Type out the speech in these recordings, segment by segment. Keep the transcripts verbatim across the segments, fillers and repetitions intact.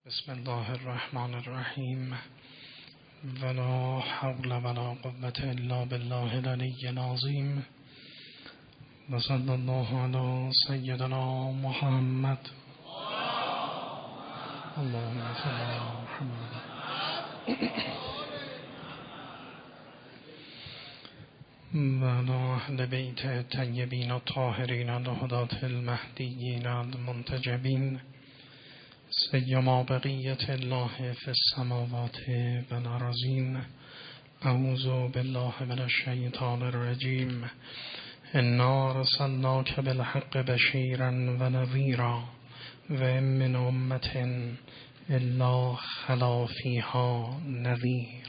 بسم الله الرحمن الرحیم ولا حول ولا قوة الا بالله العلی العظیم و صلی الله علی سیدنا محمد اللهم صل علی محمد و علی اهل بیت طیبین الطاهرین الهداة المهدیین المنتجبین سیما بقیت الله فی السماوات و الارضین. اعوذ بالله من الشیطان الرجیم. انا ارسلناک بالحق بشیرا و نذیرا و من امة الا خلا فیها نذیر.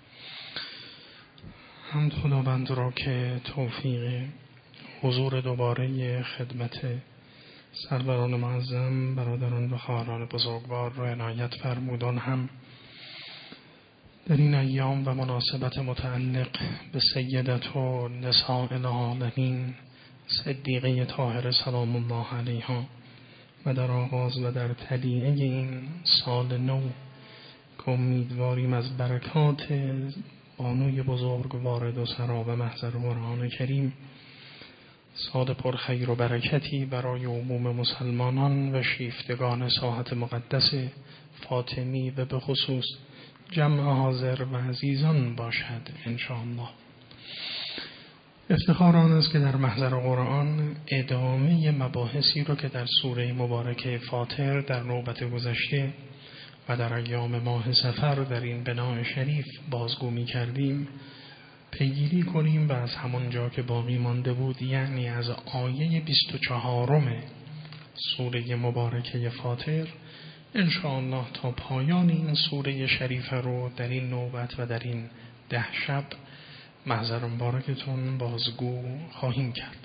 حمد خداوند را که توفیق حضور دوباره خدمت سروران معظم، برادران و خواهران بزرگوار را عنایت فرمودان هم در این ایام و مناسبت متعلق به سیدت و نساء العالمین صدیقه طاهره سلام الله علیها و در آغاز و در تلیعه این سال نو که امیدواریم از برکات بانوی بزرگ وارد و سرا و محضر قرآن کریم سال پر خیر و برکتی برای عموم مسلمانان و شیفتگان ساحت مقدس فاطمی و به خصوص جمع حاضر و عزیزان باشد انشاءالله. افتخار آن است که در محضر قرآن ادامه مباحثی رو که در سوره مبارکه فاطر در نوبت گذشته و در ایام ماه سفر در این بناء شریف بازگو می کردیم پیگیری کنیم و از همون جا که باقی مانده بود، یعنی از آیه بیست و چهارم سوره مبارکه فاطر انشاءالله تا پایان این سوره شریفه رو در این نوبت و در این ده شب محضر مبارکتون بازگو خواهیم کرد.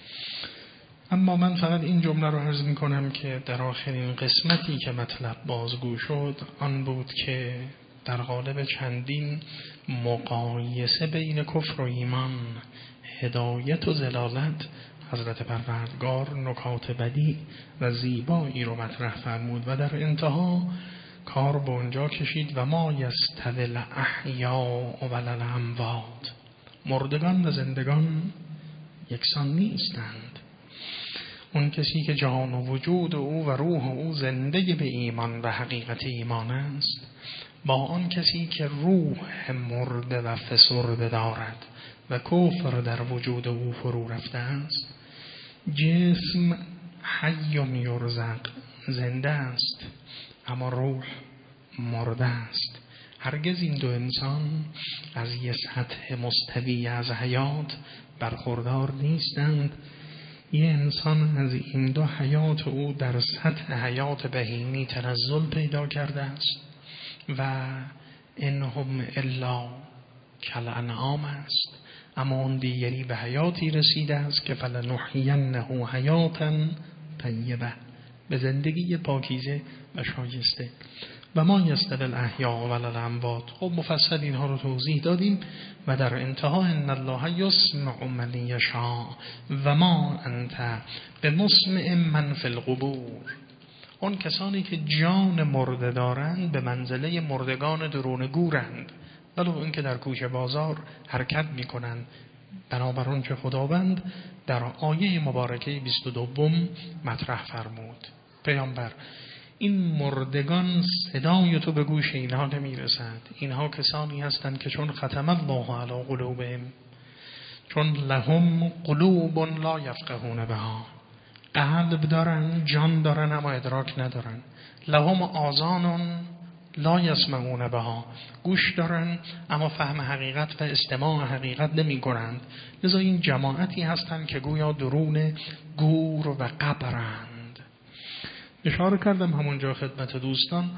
اما من فقط این جمله رو عرض می کنم که در آخرین قسمتی که مطلب بازگو شد آن بود که در قالب چندین مقایسه بین کفر و ایمان، هدایت و ضلالت، حضرت پروردگار نکات بدی و زیبایی رو مطرح فرمود و در انتها کار به اونجا کشید و ما یستوی الاحیاء و الاموات، مردگان و زندگان یکسان نیستند. اون کسی که جان و وجود او و روح او زنده به ایمان و حقیقت ایمان است با آن کسی که روح مرده و فسرده دارد و کفر در وجود او فرو رفته است. جسم حی یرزق، زنده است، اما روح مرده است. هرگز این دو انسان از یک سطح مستوی از حیات برخوردار نیستند. یه انسان از این دو حیات او در سطح حیات بهیمی تنزل پیدا کرده است و انهم الا کالانعام است، اما اون دیگری به حیاتی رسیده است که فلنحینه حیاتا طیبه، به زندگی پاکیزه و شایسته. و ما یستوی الاحیاء و الاموات، خب مفصل اینها رو توضیح دادیم و در انتها ان الله یسمع من یشاء و ما انت بمسمع من فی القبور. اون کسانی که جان مرده دارند به منزله مردگان درون گورند، ولو اینکه در کوچه بازار حرکت میکنند. بنابر اون که خداوند در آیه مبارکه بیست و دو مطرح فرمود. پیامبر این مردگان صدای تو به گوش اینها نمیرسد. اینها کسانی هستند که چون ختم الله علی قلوبهم، چون لهم قلوب لا یفقهون بها، قلب دارن، جان دارن اما ادراک ندارن. لهم آذان لا یسمعون بها، گوش دارن اما فهم حقیقت و استماع حقیقت نمی کنند. لذا این جماعتی هستند که گویا درون گور و قبرند. اشاره کردم همونجا خدمت دوستان،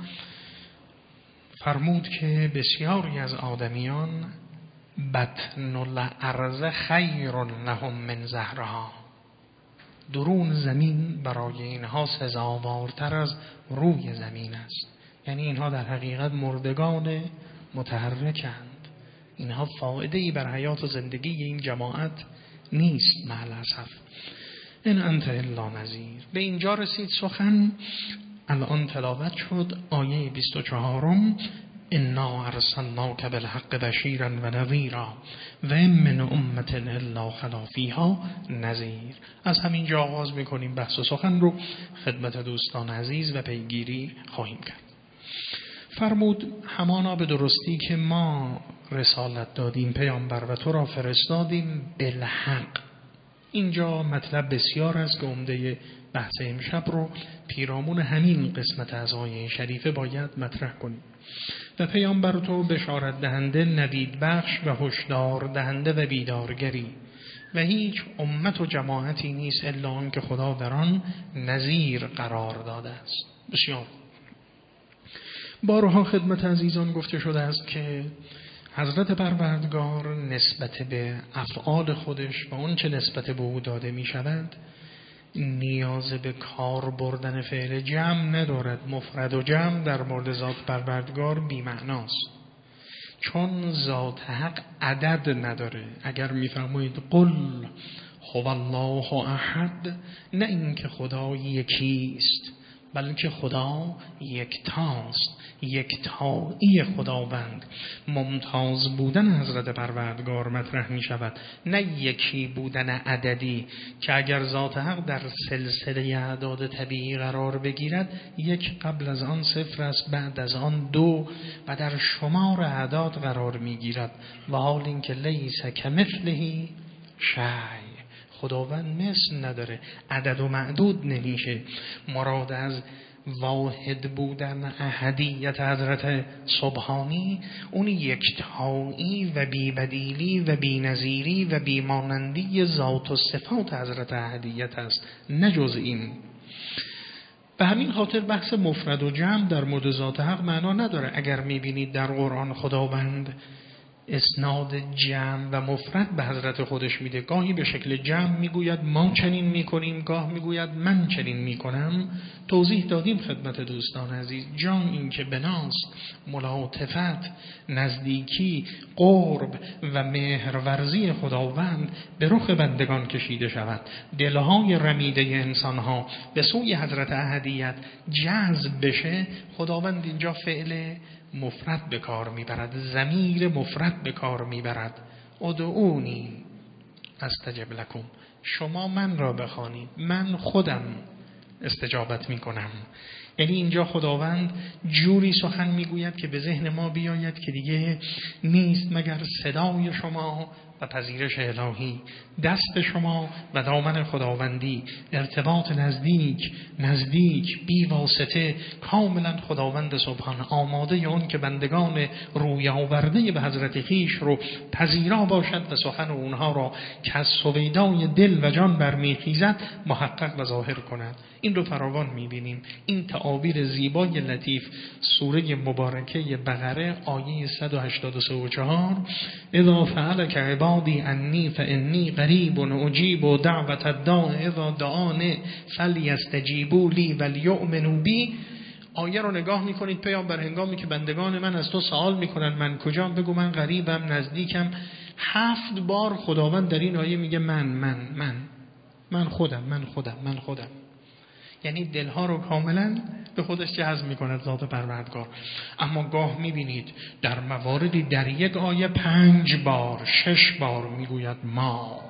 فرمود که بسیاری از آدمیان بطن الارض خیر لهم من زهرها، درون زمین برای اینها سزاوارتر از روی زمین است. یعنی اینها در حقیقت مردگان متحرکند. اینها فایده‌ای بر حیات و زندگی این جماعت نیست مع الاسف. ان انت الا نذیر. به اینجا رسید سخن الان تلاوت شد آیه بیست و چهارم انا ارسلناک بالحق بشیرا و نذیرا و من امة الا خلا فیها نذیر. از همینجا آغاز میکنیم بحث و سخن رو خدمت دوستان عزیز و پیگیری خواهیم کرد. فرمود همانا به درستی که ما رسالت دادیم پیامبر و تو را فرستادیم بالحق. اینجا مطلب بسیار است که عمده بحث امشب رو پیرامون همین قسمت از آیه شریفه باید مطرح کنیم. و پیامبر تو بشارت دهنده، نوید بخش و هشدار دهنده و بیدارگری و هیچ امت و جماعتی نیست الا آن که خدا در آن نذیر قرار داده است. بسیار بارها خدمت عزیزان گفته شده است که حضرت پروردگار نسبت به افعال خودش و اون چه نسبت به او داده می شود نیاز به کار بردن فعل جمع ندارد. مفرد و جمع در مورد ذات پروردگار بی معناست، چون ذات حق عدد نداره. اگر میفرمایید قل هو الله احد، نه اینکه خدا یکیست بلکه خدا یکتاست، یکتایی خداوند. ممتاز بودن حضرت پروردگار مطرح می شود، نه یکی بودن عددی که اگر ذات حق در سلسله اعداد طبیعی قرار بگیرد یک قبل از آن صفر است، بعد از آن دو و در شمار اعداد قرار می گیرد. و حال اینکه لیس کمثله شیء، خداوند مثل نداره، عدد و معدود نمیشه. مراد از واحد بودن احدیت حضرت سبحانی اون یکتایی و بی‌بدیلی و بی‌نظیری و بی‌مانندی ذات و صفات حضرت احدیت است، نه جز این. به همین خاطر بحث مفرد و جمع در مورد ذات حق معنا نداره. اگر میبینید در قرآن خداوند اسناد جمع و مفرد به حضرت خودش میده، گاهی به شکل جمع میگوید ما چنین میکنیم، گاه میگوید من چنین میکنم. توضیح دادیم خدمت دوستان عزیز. جان این که بناست ملاطفت، نزدیکی، قرب و مهرورزی خداوند به رخ بندگان کشیده شود، دلهای رمیده انسانها به سوی حضرت احدیت جذب بشه. خداوند اینجا فعل مفرد به کار میبرد، ضمیر مفرد به کار میبرد. ادعونی استجب لکم، شما من را بخوانید من خودم استجابت میکنم. یعنی اینجا خداوند جوری سخن میگوید که به ذهن ما بیاید که دیگه نیست مگر صدای شما و پذیرش الهی، دست شما و دامن خداوندی، ارتباط نزدیک نزدیک بی واسطه. کاملا خداوند سبحان آماده اون که بندگان روی آورده به حضرت خویش رو پذیرا باشد و سخن اونها را که از سویدای دل و جان برمیخیزد محقق و ظاهر کند. این رو فراوان میبینیم. این تعابیر زیبای لطیف سوره مبارکه بقره آیه صد و هشتاد و سه و چهار اذا فعلک عبادی انی فانی قریب اجیب دعوت الداع اذا دعانه فلیستجیبوا لی ولیؤمنوا بی. آیه رو نگاه میکنید پیامبر هنگامی که بندگان من از تو سوال میکنن من کجام، بگو من قریبم، نزدیکم. هفت بار خداوند در این آیه میگه من من من من خودم من خودم من خودم. یعنی دلها رو کاملا به خودش جذب میکند ذات پروردگار. اما گاه میبینید در مواردی در یک آیه پنج بار شش بار میگوید ما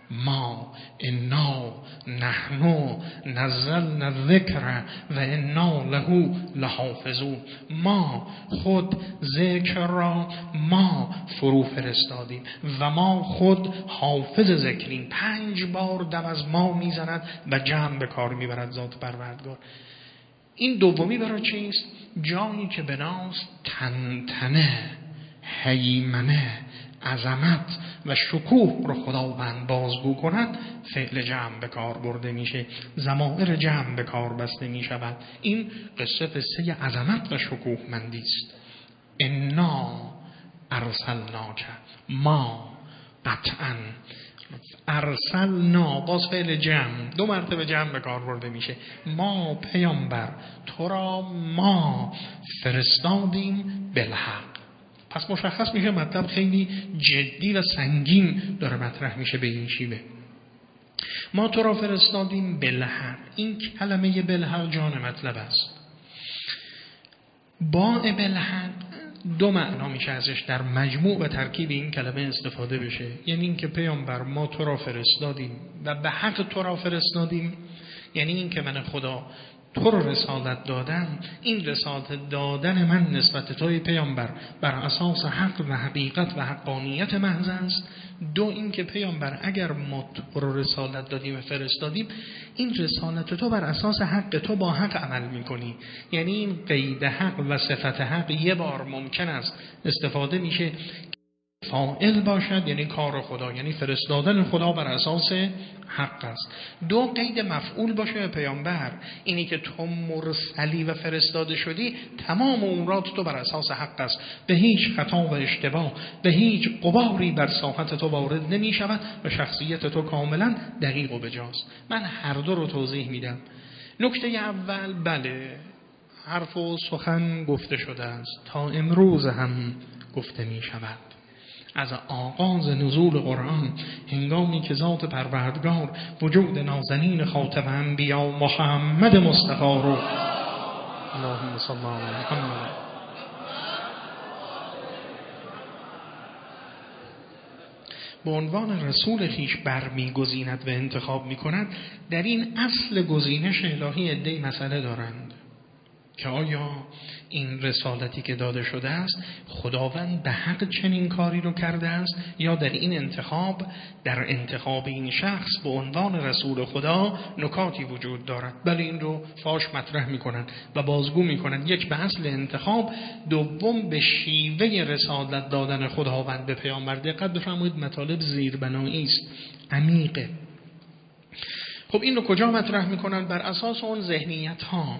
ما انا نحن نزلنا الذکر و انا له لحافظون. ما خود ذکر را ما فرو فرستادیم و ما خود حافظ ذکریم. پنج بار دم از ما میزند و جمع به کار میبرد ذات پروردگار. این دومی برای چیست؟ جایی که بناست تنتنه، هیمنه، عظمت و شکوه رو خداوند بازگو کند، فعل جمع به کار برده میشه، ضمائر جمع به کار بسته میشود. این قصه قصه عظمت و شکوه مندی است. انا ارسلناک، ما قطعا ارسلنا، باز فعل جمع دو مرتبه جمع به کار برده میشه. ما پیامبر تو را ما فرستادیم بالحق. پس مشخص میشه مطلب خیلی جدی و سنگین داره مطرح میشه به این شیوه. ما تو را فرستادیم بالحق. این کلمه بالحق جان مطلب است. با بالحق دو معنا میشه ازش در مجموع و ترکیب این کلمه استفاده بشه. یعنی این که پیامبر ما تو را فرستادیم و به حق تو را فرستادیم، یعنی این که من خدا تو رو رسالت دادم، این رسالت دادن من نسبت توی پیامبر بر اساس حق و حقیقت و حقانیت محض است. دو این که پیامبر اگر ما تو رو رسالت دادیم و فرستادیم، این رسالت تو بر اساس حق تو با حق عمل میکنی. یعنی این قید حق و صفت حق یه بار ممکن است استفاده میشه فاعل باشد، یعنی کار خدا، یعنی فرستادن خدا بر اساس حق است. دو قید مفعول باشه به پیامبر، اینی که تو مرسلی و فرستاده شدی، تمام امورات تو بر اساس حق است، به هیچ خطا و اشتباه، به هیچ غباری بر ساحت تو وارد نمی شود و شخصیت تو کاملا دقیق و بجاست. من هر دو رو توضیح میدم. نکته اول، بله حرف و سخن گفته شده است، تا امروز هم گفته می شود. از آغاز نزول قرآن، هنگامی که ذات پروردگار وجود نازنین خاتم انبیا محمد مصطفی رو اللهم صل علی محمد به عنوان رسول خویش برمیگزیند و انتخاب میکند، در این اصل گزینش الهی عده‌ای مسئله دارند که آیا این رسالتی که داده شده است خداوند به حق چنین کاری رو کرده است، یا در این انتخاب، در انتخاب این شخص به عنوان رسول خدا نکاتی وجود دارد. بله این رو فاش مطرح میکنند و بازگو میکنند. یک به اصل انتخاب، دوم به شیوه رسالت دادن خداوند به پیامبر. دقت بفرمایید، مطالب زیربنایی است، عمیقه. خب این رو کجا مطرح میکنن؟ بر اساس اون ذهنیت ها،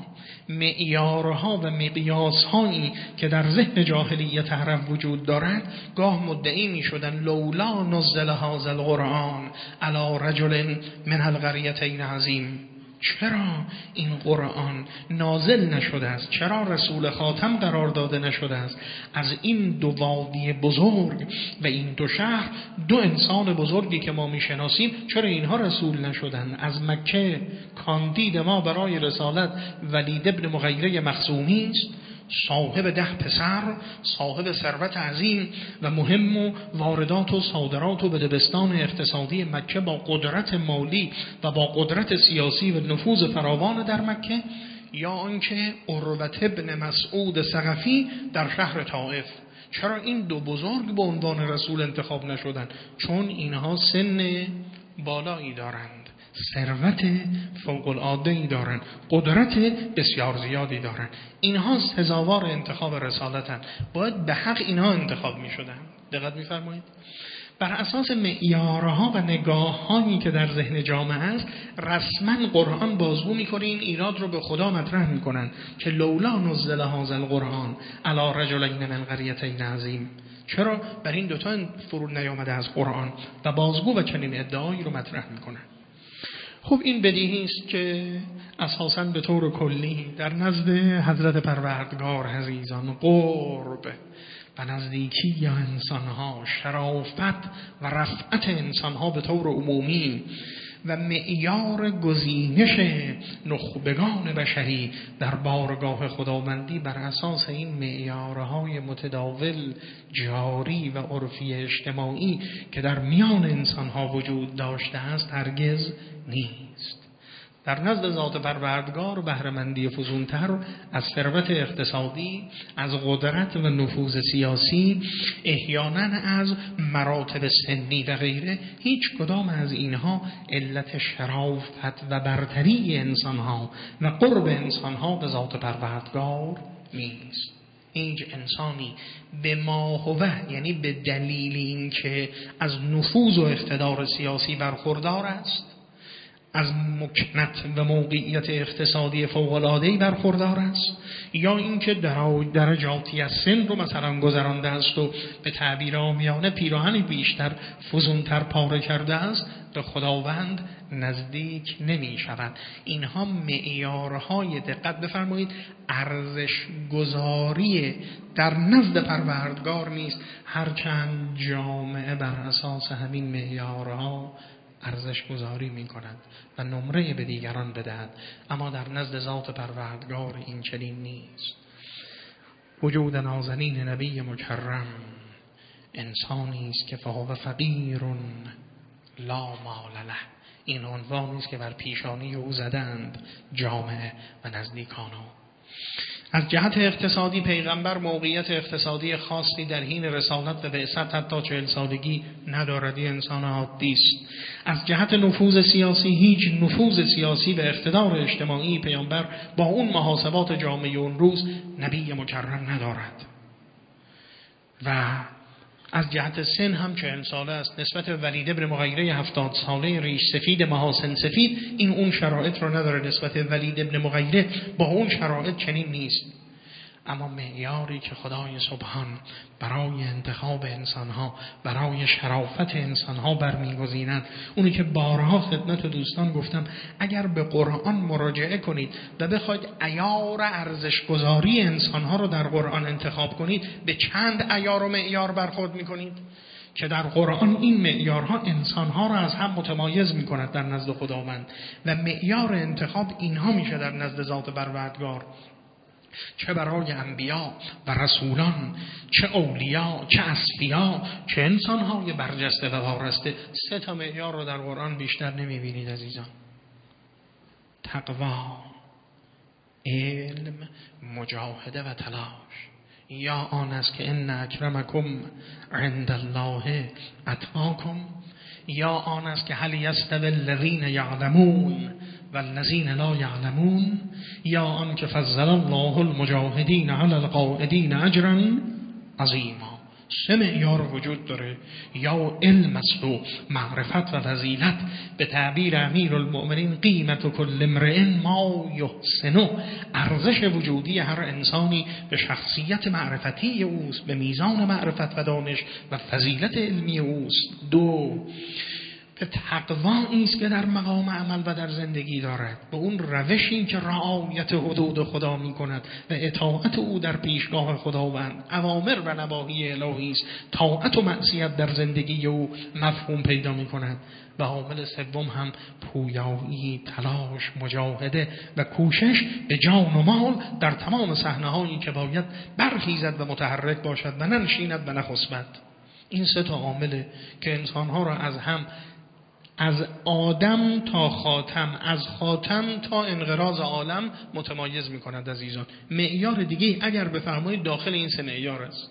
معیارها و مقیاس هایی که در ذهن جاهلیت عرب وجود دارد، گاه مدعی میشدن لولا نزل هذا القرآن علی رجل من القریتین عظیم. چرا این قرآن نازل نشده است؟ چرا رسول خاتم قرار داده نشده است از این دو وادی بزرگ و این دو شهر، دو انسان بزرگی که ما میشناسیم؟ چرا اینها رسول نشدن؟ از مکه کاندید ما برای رسالت ولید ابن مغیره مخزومی است، صاحب ده پسر، صاحب ثروت عظیم و مهم و واردات و صادرات و بدبستان اقتصادی مکه با قدرت مالی و با قدرت سیاسی و نفوذ فراوان در مکه، یا آنکه عروة ابن مسعود ثقفی در شهر طائف؟ چرا این دو بزرگ به عنوان رسول انتخاب نشدن؟ چون اینها سن بالایی دارند، ثروت فوق العاده‌ای دارن، قدرت بسیار زیادی دارن. اینها سزاوار انتخاب رسالتن، باید به حق اینها انتخاب می شدن. دقت می فرمایید؟ بر اساس معیارها و نگاه‌هایی که در ذهن جامعه است، رسما قرآن بازگو می‌کنه، این ایراد رو به خدا مطرح می‌کنن که لولا نزل هذا القرآن علی رجلین من قریتین عظیم. چرا بر این دوتا فرود نیامده از قرآن؟ و بازگو و چنین ادعایی رو مطرح می‌کنن. خب این بدیهی است که اساساً به طور کلی در نزد حضرت پروردگار عزیزان قرب و نزدیکی یا انسانها، شرافت و رفعت انسانها به طور عمومی و معیار گزینش نخبگان بشری در بارگاه خداوندی بر اساس این معیارهای متداول جاری و عرفی اجتماعی که در میان انسانها وجود داشته است هرگز نیست. در نزد ذات پروردگار بهره‌مندی فزونتر از ثروت اقتصادی، از قدرت و نفوذ سیاسی، احیانا از مراتب سنی و غیره، هیچ کدام از اینها علت شرافت و برتری انسانها و قرب انسانها به ذات پروردگار نیست. هیچ انسانی به ما هو، یعنی به دلیل اینکه از نفوذ و اقتدار سیاسی برخوردار است، از مکنت و موقعیت اقتصادی فوق‌العاده‌ای برخوردار است، یا اینکه در درجاتی از سن رو مثلا گذرانده است و به تعبیر عامیانه پیراهن بیشتر فزونتر پاره کرده است، به خداوند نزدیک نمی شود. اینها معیارهای، دقت بفرمایید، ارزش گذاری در نزد پروردگار نیست، هرچند جامعه بر اساس همین معیارها ارزش گذاری می کند و نمره به دیگران بدهد، اما در نزد ذات پروردگار این چنین نیست. وجود نازنین نبی مکرم انسانی است که فهو فقیر لا مال له. این عنوانی است که بر پیشانی او زدند جامعه و نزدیکان او. از جهت اقتصادی پیغمبر موقعیت اقتصادی خاصی در حین رسالت و بعثت حتی چهل سالگی ندارد، انسان عادی است. از جهت نفوذ سیاسی هیچ نفوذ سیاسی به اقتدار اجتماعی پیامبر با اون محاسبات جامعه اون روز نبی مکرم ندارد. و از جهت سن هم چهل ساله است. نسبت به ولید بن مغیره هفتاد ساله ریش سفید محاسن سفید این اون شرایط رو نداره. نسبت به ولید بن مغیره با اون شرایط چنین نیست. اما معیاری که خدای سبحان برای انتخاب انسانها، برای شرافت انسانها برمیگزیند، اونی که بارها خدمت دوستان گفتم اگر به قرآن مراجعه کنید و بخواید عیار ارزشگذاری انسانها رو در قرآن انتخاب کنید، به چند عیار و معیار برخورد میکنید که در قرآن این معیارها انسانها را از هم متمایز میکند در نزد خداوند و معیار انتخاب اینها میشه در نزد ذات پروردگار، چه برای انبیا و رسولان، چه اولیا، چه اصفیا، چه انسانهای برجسته و وارسته. سه تا معیار رو در قرآن بیشتر نمیبینید عزیزان. تقوا، علم، مجاهده و تلاش. یا آن است که ان اکرمکم عند الله اتقاکم، یا آن است که هل یستوی الذین یعلمون والذین لا یعلمون، یا آن که فضل الله المجاهدین علی القاعدین اجرا عظیما. سه معیار وجود داره. یا علم است و معرفت و فضیلت، به تعبیر امیرالمؤمنین قیمت کل امرئ ما یحسنه، ارزش وجودی هر انسانی به شخصیت معرفتی اوست، به میزان معرفت و دانش و فضیلت علمی اوست. دو، به تقوایی است که در مقام عمل و در زندگی دارد، به اون روشی که رعایت حدود خدا می کند و اطاعت او در پیشگاه خداوند، اوامر و نواهی الهی است، طاعت و معصیت در زندگی او مفهوم پیدا می کند. و عامل سوم هم پویایی، تلاش، مجاهده و کوشش به جان و مال در تمام صحنه‌هایی که باید برخیزد و متحرک باشد و ننشیند و نخسبد. این سه تا عامله که انسان‌ها را از هم، از آدم تا خاتم، از خاتم تا انقراض عالم متمایز می‌کند عزیزان. معیار دیگه اگر بفرمایید داخل این سه معیار است.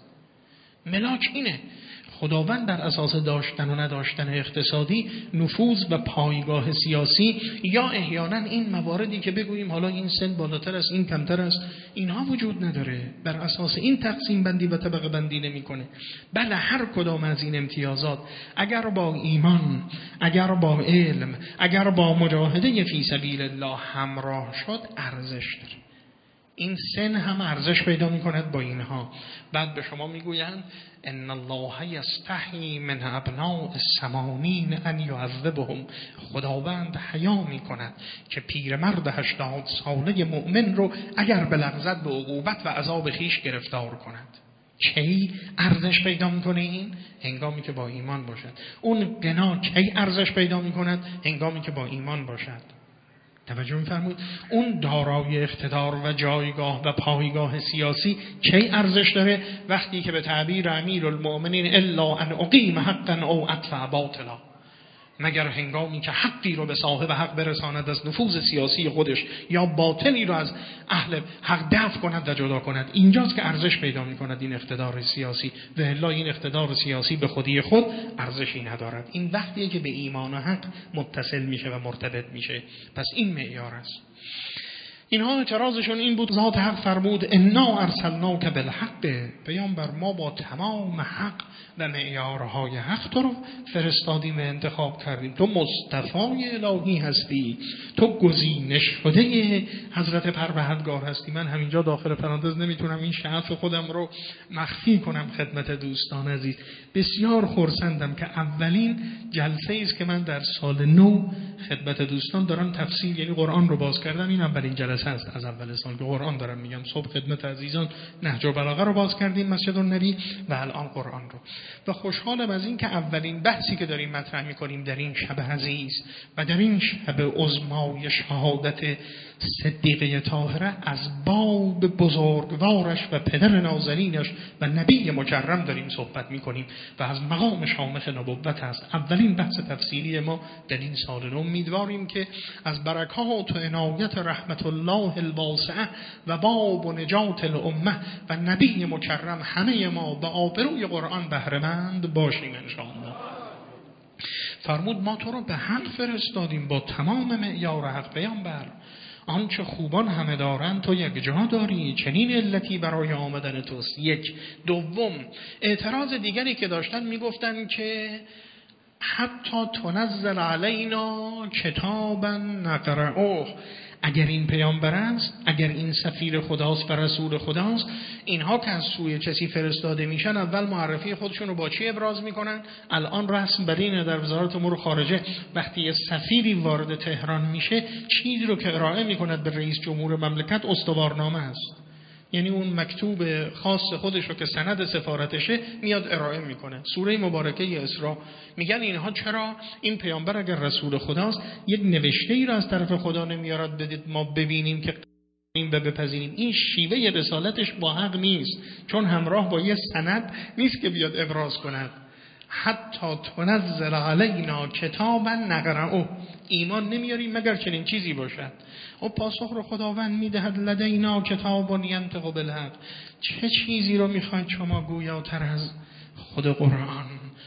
ملاک اینه: خداوند در اساس داشتن و نداشتن اقتصادی، نفوذ و پایگاه سیاسی، یا احیانا این مواردی که بگوییم حالا این سن بالاتر است، این کمتر است، اینها وجود نداره. بر اساس این تقسیم بندی و طبقه بندی نمی‌کنه. بله، هر کدام از این امتیازات اگر با ایمان، اگر با علم، اگر با مجاهده فی سبیل الله همراه شد ارزش داره. این سن هم ارزش پیدا می‌کند با اینها. بعد به شما میگویند ان الله یستحی من ابناء الثمانین ان یعذبهم، خداوند حیا می‌کند که پیرمرد هشتاد ساله مؤمن رو اگر بلغزد به عقوبت و عذاب خیش گرفتار کند. کی ارزش پیدا می‌کنه؟ این هنگامی که با ایمان باشد. اون غنا کی ارزش پیدا می‌کند؟ هنگامی که با ایمان باشد. توجه می‌فرمایید؟ اون دارای اقتدار و جایگاه و پایگاه سیاسی چه ارزش داره؟ وقتی که به تعبیر امیرالمؤمنین الا ان اقیم حقا او ادفع باطلا، مگر هنگامی که حقی رو به صاحب حق برساند از نفوذ سیاسی خودش یا باطلی رو از اهل حق دفع کند و جدا کند. اینجاست که ارزش پیدا می‌کند این اقتدار سیاسی. و الا این اقتدار سیاسی به خودی خود ارزشی ندارد. این وقتیه که به ایمان و حق متصل میشه و مرتبط میشه. پس این معیار است. اینها اعتراضشون این بود: ذات حق فرمود انا ارسلناک بالحق، پیامبر ما با تمام حق و معیارهای حق تو رو فرستادیم و انتخاب کردیم. تو مصطفی الهی هستی، تو گزینش شده حضرت پروردگار هستی. من همینجا داخل پرانتز نمیتونم این شعف خودم رو مخفی کنم خدمت دوستان عزیز. بسیار خرسندم که اولین جلسه است که من در سال نو خدمت دوستان دارم تفسیر یعنی قرآن رو باز کردم. این اولین جلسه است از اول سال که قرآن دارم میگم. صبح خدمت عزیزان نهج البلاغه رو باز کردیم مسجد النبی و الان قرآن رو. و خوشحالم از این که اولین بحثی که داریم مطرح میکنیم در این شب عزیز و در این شب عظمای شهادت صدیقه طاهره از باب بزرگوارش و پدر نازنینش و نبی مکرم داریم صحبت میکنیم و از مقام شامخ نبوت است. اولین بحث تفسیری ما در این سال رو امیدواریم که از برکات و عنایت رحمت الله الواسعه و باب و نجات الامه و نبی مکرم همه ما به آبروی قرآن بهره‌مند باشیم ان شاء الله. فرمود ما تو رو به حق فرستادیم با تمام معیار حق پیامبر. آنچه خوبان همه دارند تو یک جا داری، چنین علتی برای آمدن توست. یک. دوم، اعتراض دیگری که داشتن میگفتن که حتی تنزل علینا کتابا نقرأه، اگر این پیامبر است، اگر این سفیر خداست و رسول خداست، اینها که از سوی کسی فرستاده میشن اول معرفی خودشون رو با چی ابراز میکنن؟ الان رسم بر اینه در وزارت امور خارجه وقتی یه سفیری وارد تهران میشه چیزی رو که ارائه میکند به رئیس جمهور مملکت استوارنامه است. یعنی اون مکتوب خاص خودش رو که سند سفارتشه میاد ارائه میکنه. سوره مبارکه اسراء میگن اینها چرا این پیامبر اگر رسول خداست یک نوشته ای رو از طرف خدا نمیارد بدید ما ببینیم که این و بپذیریم؟ این شیوه رسالتش با حق نیست، چون همراه با یه سند نیست که بیاد ابراز کند. حتی تنزل علینا کتابا نقرأه، ایمان نمیاریم مگر چنین چیزی باشد. و پاسخ رو خداوند میدهد لدینا کتاب ینطق بالحق. چه چیزی رو میخواید شما گویاتر از خود قرآن؟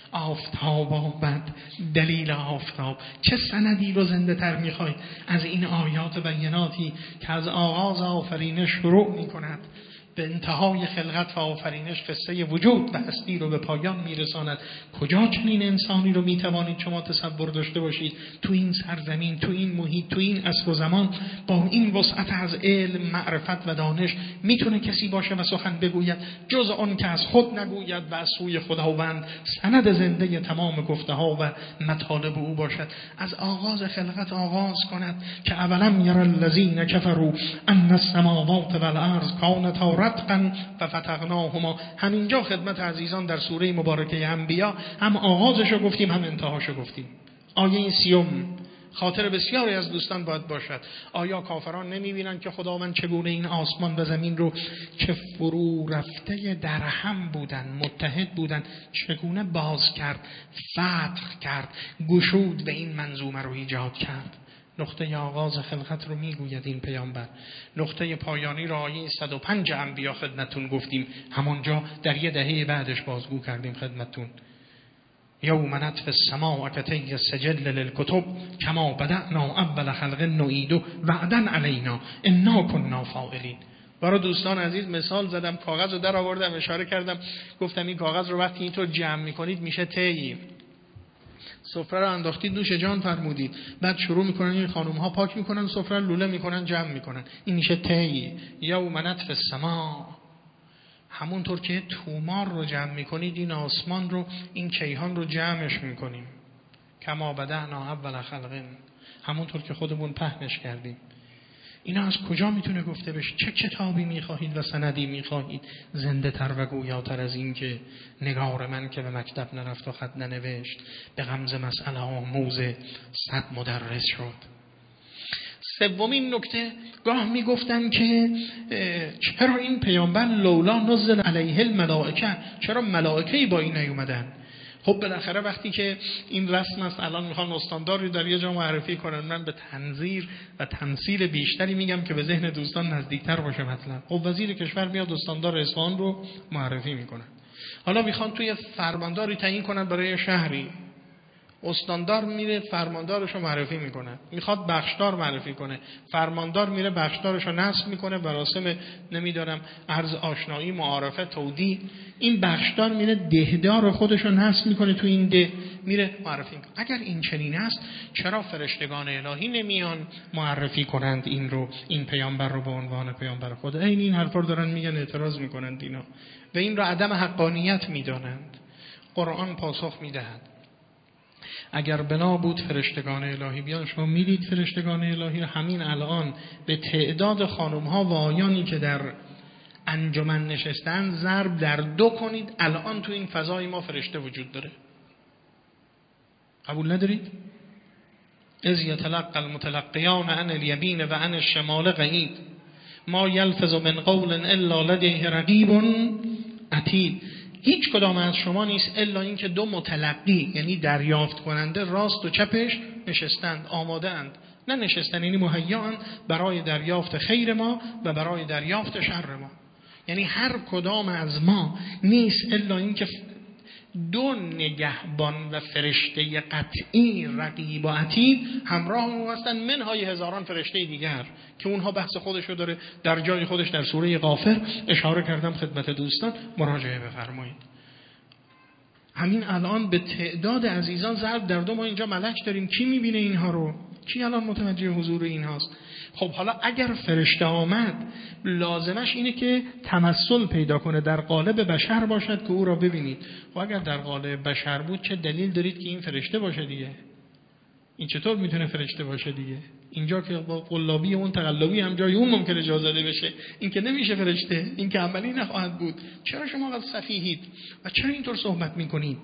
آفتاب آمد، دلیل آفتاب. چه سندی رو زنده تر میخواید از این آیات بیناتی که از آغاز آفرینش شروع میکند به انتهای خلقت و آفرینش قصه وجود و هستی رو به پایان میرساند؟ کجا چنین انسانی رو میتوانید شما تصور داشته باشید تو این سرزمین، تو این محیط، تو این عصر و زمان با این وسعت از علم، معرفت و دانش میتونه کسی باشه و سخن بگوید جز آن که از خود نگوید و از سوی خداوند سند زنده تمام گفته ها و مطالب او باشد؟ از آغاز خلقت آغاز کند که اولم یرى الذین کفروا ان السماوات والارض کانتا رتقا ففتقناهما. همینجا خدمت عزیزان در سوره مبارکه انبیا هم آغازشو گفتیم هم انتهاشو گفتیم. آیه سیوم خاطر بسیاری از دوستان باید باشد. آیا کافران نمیبینن که خداوند چگونه این آسمان و زمین رو که فرو رفته در هم بودن، متحد بودن، چگونه باز کرد، فتح کرد، گشود و این منظومه رو ایجاد کرد؟ نقطه آغاز خلقت رو میگوید این پیامبر. نقطه پایانی رو آیه صد و پنج انبیا خدمتون گفتیم، همانجا در یه دهه بعدش بازگو کردیم خدمتون. یوم نطوی السماء کطی السجل للکتب کما بدأنا اول خلق نعید وعدا علینا انا کنا فاعلین. برای دوستان عزیز مثال زدم، کاغذ رو در آوردم، اشاره کردم، گفتم این کاغذ رو وقتی اینطور جمع میکنید میشه تی. سفره رو انداختید نوش جان فرمودید، بعد شروع میکنن این خانم ها پاک میکنن سفره رو، لوله میکنن، جمع میکنن، این میشه تی. یوم نطوی السماء. همونطور که تومار رو جمع میکنید این آسمان رو، این کیهان رو جمعش میکنیم. کما بدأنا اول خلق، همونطور که خودمون پهنش کردیم. اینا از کجا میتونه گفته بشه؟ چه کتابی میخواهید و سندی میخواهید زنده تر و گویاتر از این که نگار من که به مکتب نرفت و خط ننوشت به غمز مسئله آموز صد مدرس شد. سومین نکته، گاه میگفتن که چرا این پیامبر لولا نزل علیه الملائکه، چرا ملائکه‌ای با این نیومدن؟ خب بالاخره وقتی که این رسم است الان میخوان استاندار رو در یه جا معرفی کنن، من به تنظیر و تمثیل بیشتری میگم که به ذهن دوستان نزدیکتر باشه. مثلا خب وزیر کشور میاد استاندار اصفهان رو معرفی میکنه، حالا میخوان توی فرمانداری تعیین کنن برای شهری، استاندار میره فرماندارش رو معرفی میکنه، میخواد بخشدار معرفی کنه، فرماندار میره بخشدارش رو نصب میکنه، مراسم نمیدارم عرض آشنایی، معارفه، تودیع. این بخشدار میره دهدار خودش رو نصب میکنه تو این ده، میره معرفی میکنه. اگر این چنین است چرا فرشتگان الهی نمیان معرفی کنند این رو، این پیامبر رو به عنوان پیامبر خدا؟ این این حرفا رو دارن میگن، اعتراض میکنند اینا و این رو عدم حقانیت میدانند. قرآن پاسخ میدهد اگر بنا بود فرشتگان الهی بیان. شما میدید فرشتگان الهی همین الان به تعداد خانم ها و آیانی که در انجمن نشستن ضرب در دو کنید، الان تو این فضای ما فرشته وجود داره. قبول ندارید؟ اذ یتلقى المتلقیان عن الیمین و عن الشمال قعید ما یلفظ من قول الا لدیه رقیب عتید. هیچ کدام از شما نیست الا اینکه دو متلقی یعنی دریافت کننده راست و چپش نشستند، آماده اند. نه نشستن یعنی مهیااند برای دریافت خیر ما و برای دریافت شر ما. یعنی هر کدام از ما نیست الا اینکه دو نگهبان و فرشته قطعی رقیب و عتید همراه ما هستند، منهای هزاران فرشته دیگر که اونها بحث خودشو داره در جای خودش در سوره غافر اشاره کردم خدمت دوستان، مراجعه بفرمایید. همین الان به تعداد عزیزان ضرب در دو ما اینجا ملک داریم. کی میبینه اینها رو؟ کی الان متوجه حضور اینهاست؟ خب حالا اگر فرشته آمد لازمش اینه که تمثل پیدا کنه، در قالب بشر باشد که او را ببینید. و اگر در قالب بشر بود چه دلیل دارید که این فرشته باشه دیگه؟ این چطور میتونه فرشته باشه دیگه؟ اینجا که با قلابی اون تقلبی هم جای اون ممکنه جا زده بشه، این که نمیشه فرشته، این که عملی نخواهد بود. چرا شما قد سفیهید و چرا اینطور صحبت میکنید؟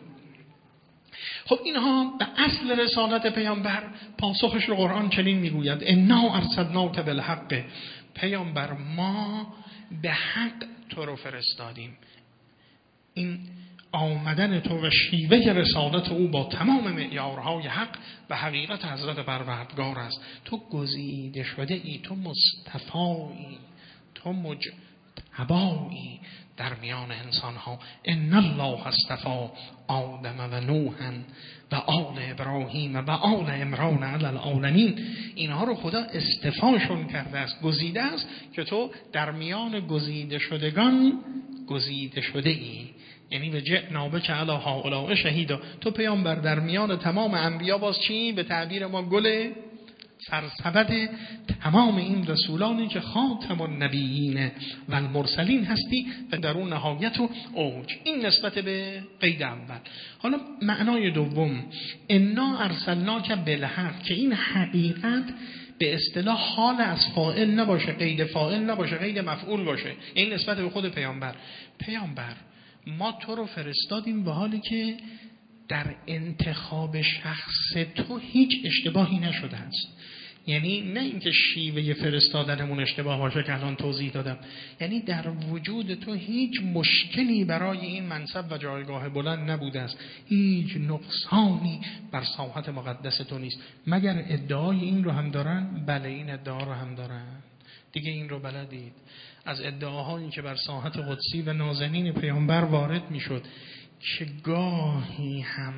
خب اینها به اصل رسالت پیامبر پاسخش رو قرآن چنین میگوید: انا ارسلناک بالحق، پیامبر ما به حق تو رو فرستادیم. این آمدن تو و شیوه رسالت او با تمام معیارهای حق و حقیقت حضرت پروردگار است. تو گزیده شده ای، تو مصطفایی، تو مجتبایی در میان انسان ها. ان الله اصطفى آدم و نوحا و آل ابراهیم و آل عمران علی العالمین. اینها رو خدا اصطفاشون کرده است، گزیده است که تو در میان گزیده شدگان گزیده شده ای. یعنی به جئنا بک علی هؤلاء شهیدا، تو پیامبر در میان تمام انبیا باز چی؟ به تعبیر ما گل سرسبد تمام این رسولانی که خاتم النبیین و المرسلین هستی و در اون نهایت و اوج. این نسبت به قید اول. حالا معنای دوم، انا ارسلناک بالحق، که این حقیقت به اصطلاح حال از فاعل نباشه، قید فاعل نباشه، قید مفعول باشه. این نسبت به خود پیامبر. پیامبر ما تو رو فرستادیم به حالی که در انتخاب شخص تو هیچ اشتباهی نشده است. یعنی نه اینکه شیوه فرستادنمون اشتباه باشه که الان توضیح دادم، یعنی در وجود تو هیچ مشکلی برای این منصب و جایگاه بلند نبوده است، هیچ نقصانی بر ساحت مقدس تو نیست. مگر ادعای این رو هم دارن؟ بله این ادعا رو هم دارن دیگه. این رو بلدید از ادعاهایی که بر ساحت قدسی و نازنین پیامبر وارد میشد که گاهی هم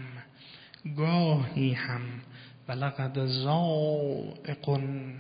گاهی هم ولقد ضائق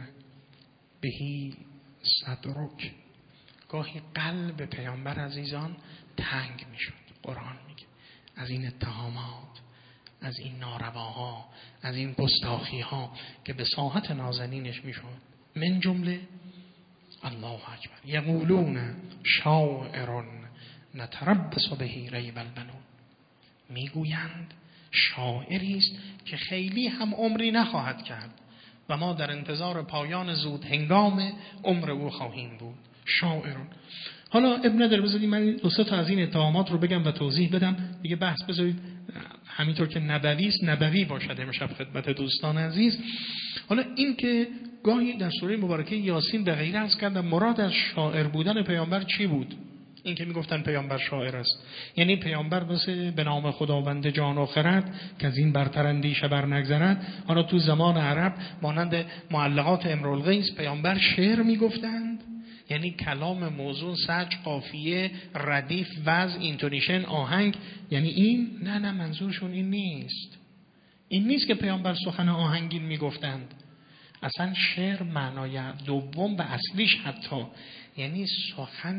بهی صدرک، گاهی قلب پیامبر عزیزان تنگ میشد. قرآن میگه از این اتهامات، از این نارواها، از این گستاخی‌ها که به ساحت نازنینش میشد. من جمله الله اکبر یقولون شاعر نتربص به ریب البنون، میگویند شاعری است که خیلی هم عمری نخواهد کرد و ما در انتظار پایان زود هنگام عمر او خواهیم بود. شاعرون. حالا ابن نداره، بذارید من دو سه تا از این اتهامات رو بگم و توضیح بدم دیگه. بحث بذارید همینطور که نبوی است نبوی باشد امشب خدمت دوستان عزیز. حالا این که گاهی در سوره مبارکه یاسین به غیره عرض کردم مراد از شاعر بودن پیامبر چی بود؟ این که میگفتن پیامبر شاعر است، یعنی پیامبر مثل به نام خداوند جان و خرد که از این برتر اندیشه بر نگذرد. حالا تو زمان عرب مانند معلقات امرالقیس پیامبر شعر میگفتند، یعنی کلام موزون، سج، قافیه، ردیف، وزن، اینتونیشن، آهنگ. یعنی این نه نه منظورشون این نیست. این نیست که پیامبر سخن آهنگین میگفتند. اصلا شعر معنای دوم و اصلیش حتی یعنی سخن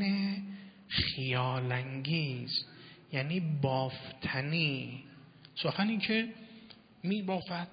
خیالانگیز، یعنی بافتنی، سخنی که می بافد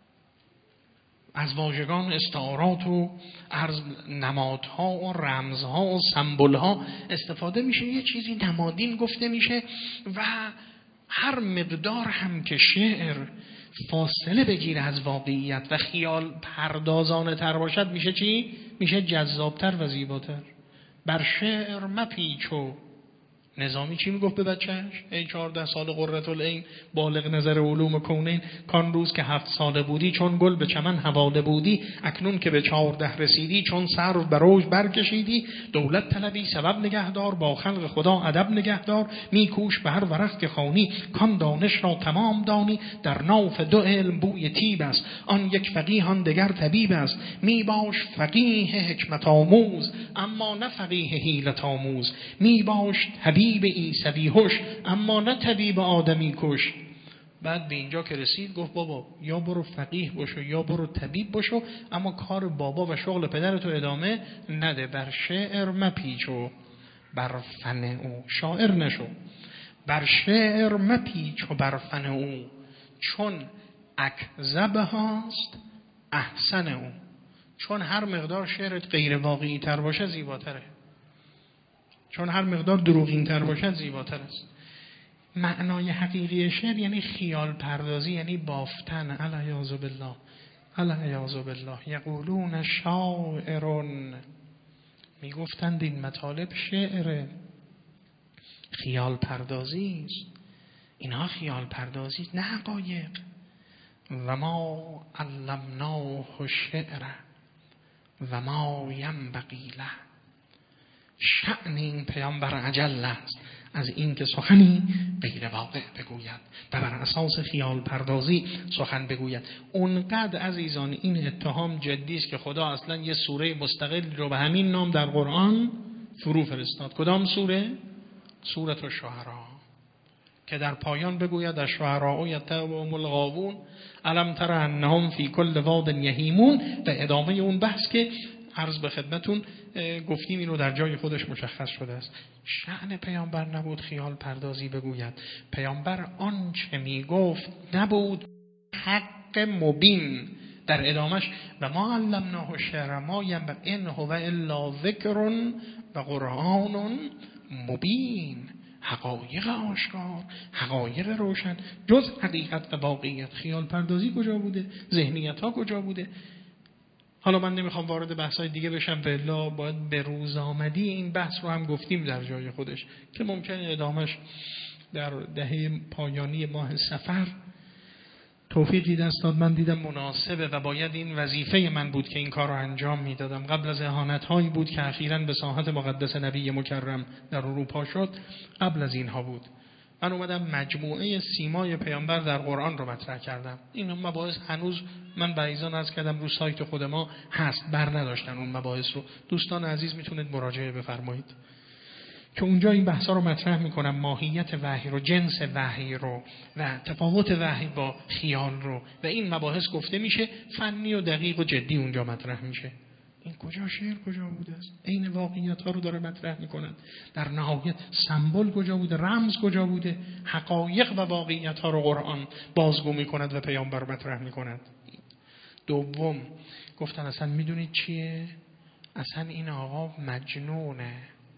از واژگان استعارات و عرض نمادها و رمزها و سمبولها استفاده میشه، یه چیزی نمادین گفته میشه. و هر مقدار هم که شعر فاصله بگیره از واقعیت و خیال پردازانه تر باشد میشه چی؟ میشه جذابتر و زیباتر. بر شعر مپیچو. نظامی چی میگفت به بچهش؟ ای چهارده سال قرةالعین بالغ نظر علوم کونین، کان روز که هفت ساله بودی چون گل به چمن حواله بودی، اکنون که به چهارده رسیدی چون سرو بر اوج برکشیدی، دولت طلبی سبب نگهدار، با خلق خدا ادب نگهدار، میکوش به هر ورق که خوانی، کان دانش را تمام دانی، در ناف دو علم بوی طیب است، آن یک فقیه آن دگر طبیب است، می باش فقیه حکمت آموز اما نه فقیه حیلت آموز، می باش طبیب عیسوی هوش اما نه طبیب آدمی کش. بعد به اینجا که رسید گفت بابا یا برو فقیه باشو یا برو طبیب باشو، اما کار بابا و شغل پدرتو ادامه نده. بر شعر مپیچو بر فن او، شاعر نشو. بر شعر مپیچو بر فن او، چون اکذب هاست احسن او. چون هر مقدار شعرت غیر واقعی تر باشه زیباتره، چون هر مقدار دروغین تر باشد زیباتر است. معنای حقیقی شعر یعنی خیال پردازی، یعنی بافتن. العیاذ بالله، العیاذ بالله. یقولون شاعرون، میگفتند این مطالب شعر، خیال پردازی است. اینها خیال پردازی نه حقایق. و ما علمناه الشعر و ما ینبغی له. شأن این پیامبر عجل است از این که سخنی غیر واقع بگوید و بر اساس خیال پردازی سخن بگوید. اونقدر عزیزان این اتهام جدی است که خدا اصلا یه سوره مستقل رو به همین نام در قرآن فرو فرستاد. کدام سوره؟ سوره الشعراء، که در پایان بگوید در شعراء یتبعهم الغاوون الم تر انهم فی کل واد یهیمون. و ادامه اون بحث که عرض به خدمتون گفتیم اینو در جای خودش مشخص شده است. شأن پیامبر نبود خیال پردازی بگوید. پیامبر آنچه میگفت نبود حق مبین. در ادامش و ما علمناه الشعر ما ینبغی ان هو الا ذکر و قرآن مبین. حقایق آشکار، حقایق روشن، جز حقیقت و واقعیت خیال پردازی کجا بوده؟ ذهنیت ها کجا بوده؟ حالا من نمیخوام وارد بحثای دیگه بشم، بلا باید به روز آمدی این بحث رو هم گفتیم در جای خودش که ممکنه ادامش در دهه پایانی ماه صفر توفیقی دست داد. من دیدم مناسبه و باید این وظیفه من بود که این کار رو انجام میدادم. قبل از اهانت هایی بود که اخیراً به ساحت مقدس نبی مکرم در اروپا شد، قبل از اینها بود. من اومدم مجموعه سیمای پیامبر در قرآن رو مطرح کردم. این مباحث هنوز من بعضی‌ها عرض کردم رو سایت خود ما هست، بر نداشتن اون مباحث رو. دوستان عزیز میتونید مراجعه بفرمایید که اونجا این بحثا رو مطرح میکنم، ماهیت وحی رو، جنس وحی رو و تفاوت وحی با خیال رو و این مباحث گفته میشه، فنی و دقیق و جدی اونجا مطرح میشه. این کجا شعر کجا بوده است؟ عین واقعیت ها رو داره مطرح میکنن. در نهایت سمبل کجا بوده؟ رمز کجا بوده؟ حقایق و واقعیت ها رو قرآن بازگو میکند و پیامبر مطرح میکند. دوم گفتن اصلا میدونید چیه؟ اصلا این آقا مجنونه.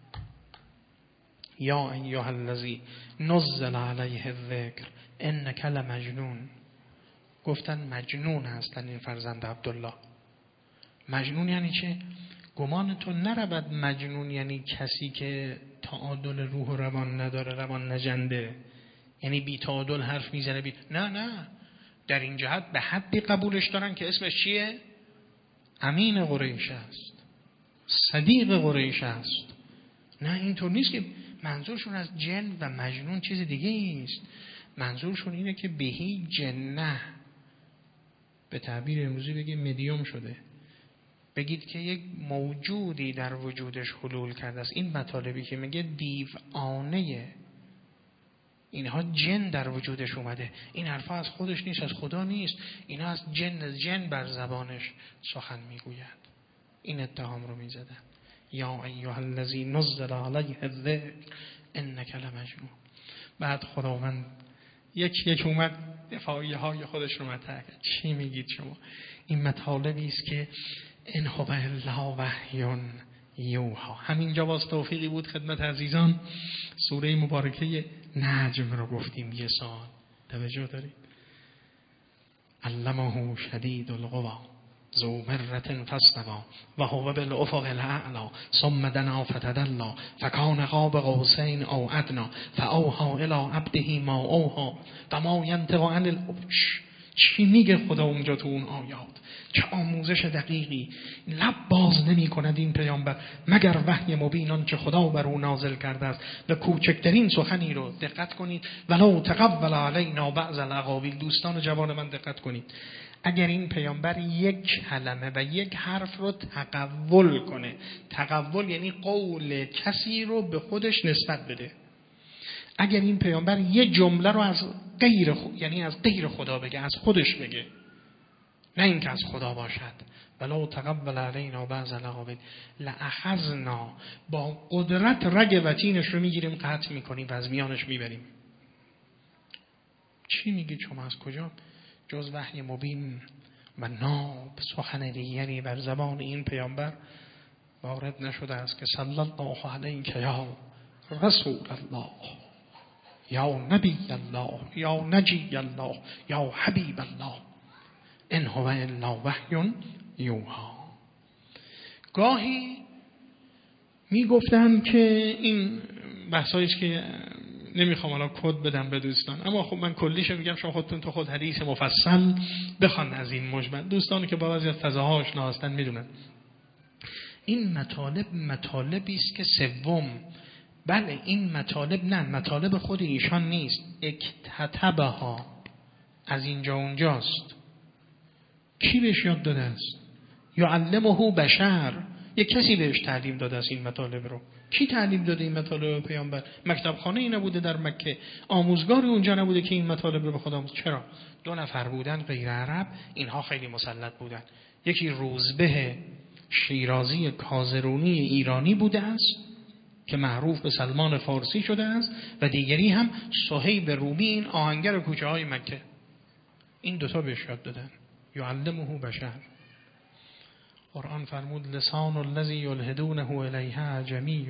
یا ایها الذی نزل علیه الذکر انک لمجنون. گفتن مجنون هستن این فرزند عبدالله. مجنون یعنی چه؟ گمان تو نرود مجنون یعنی کسی که تعادل روح و روان نداره، روان نجنده، یعنی بی تعادل حرف میزنه بی... نه نه، در این جهت به حدی قبولش دارن که اسمش چیه؟ امین قریش است، صدیق قریش است. نه اینطور نیست که منظورشون از جن و مجنون چیز دیگه است. منظورشون اینه که بهی جنه، به تعبیر امروزی بگیم مدیوم شده. بگید که یک موجودی در وجودش حلول کرده است. این مطالبی که میگه دیوانه، اینها جن در وجودش اومده. این حرفا از خودش نیست، از خدا نیست. اینها از جن، جن بر زبانش سخن میگوید. این اتهام رو میزدن. یا ایها الذی نزل علیه الذکر انک لمجنون. بعد خداوند یک یک اومد دفاعیه های خودش رو مطرح کرد. چی میگید شما؟ این مطالبی است که ان هو الا وحی یوحی. همینجا باز توفیقی بود خدمت عزیزان سوره مبارکه نجم رو گفتیم یه سال. توجه دارید؟ علمه شدید القوا ذو مرة فاستوى و هو بالافق الاعلی ثم دنا فتدلی فکان قاب قوسین او ادنی فاوحی الی عبده ما اوحی و ما ینطق عن الهوی. چی میگه خدا اونجا تو اون آیات؟ چه آموزش دقیقی. لب باز نمی کند این پیامبر مگر وحی مبینان که خدا بر او نازل کرده است و کوچکترین سخنی رو دقت کنید. ولو تقبل علینا بعض الاقاویل. دوستان جوان من دقت کنید، اگر این پیامبر یک کلمه و یک حرف رو تقول کنه، تقول یعنی قول کسی رو به خودش نسبت بده، اگر این پیامبر یه جمله رو از غیر خود، یعنی از غیر خدا بگه، از خودش بگه، نه اینکه از خدا باشد، ولو تقبل علینا بعض الاقاویل لاخذنا، با قدرت رگ و تینش رو میگیریم، قطع میکنیم و از میانش میبریم. چی میگی شما؟ از کجا؟ جز وحی مبین و ناب سخن دیگری بر زبان این پیامبر وارد نشده است که صلی الله علیک یا رسول الله یا نبی الله یا نجی الله یا حبیب الله ان هو الا وحی یوحی. گاهی میگفتن که این بحثایی است که نمیخوام الان کد بدم به دوستان، اما خب من کلیش میگم، شما خودتون تو خود حدیث مفصل بخوان از این مجمل. دوستانی که با بعضی از فضاها آشنا هستن میدونن این مطالب مطالبی است که سوم، بله این مطالب نه مطالب خود ایشان نیست، اکتتبها، از اینجا اونجاست. کی بهش یاد داده است؟ یعلمه بشر، یک کسی بهش تعلیم داده است این مطالب رو. کی تعلیم داده این مطالب رو؟ پیامبر. مکتب خانه ای نبوده در مکه، آموزگاری اونجا نبوده که این مطالب رو به خود آموز. چرا؟ دو نفر بودن غیر عرب، اینها خیلی مسلط بودن. یکی روزبه شیرازی کازرونی ایرانی بوده است که معروف به سلمان فارسی شده است و دیگری هم صهیب رومی، این آهنگر کوچه های مکه. این دوتا بهش یاد دادن. یعلمه بشر. قرآن فرمود لسان الذی یلحدونه الیه اعجمی.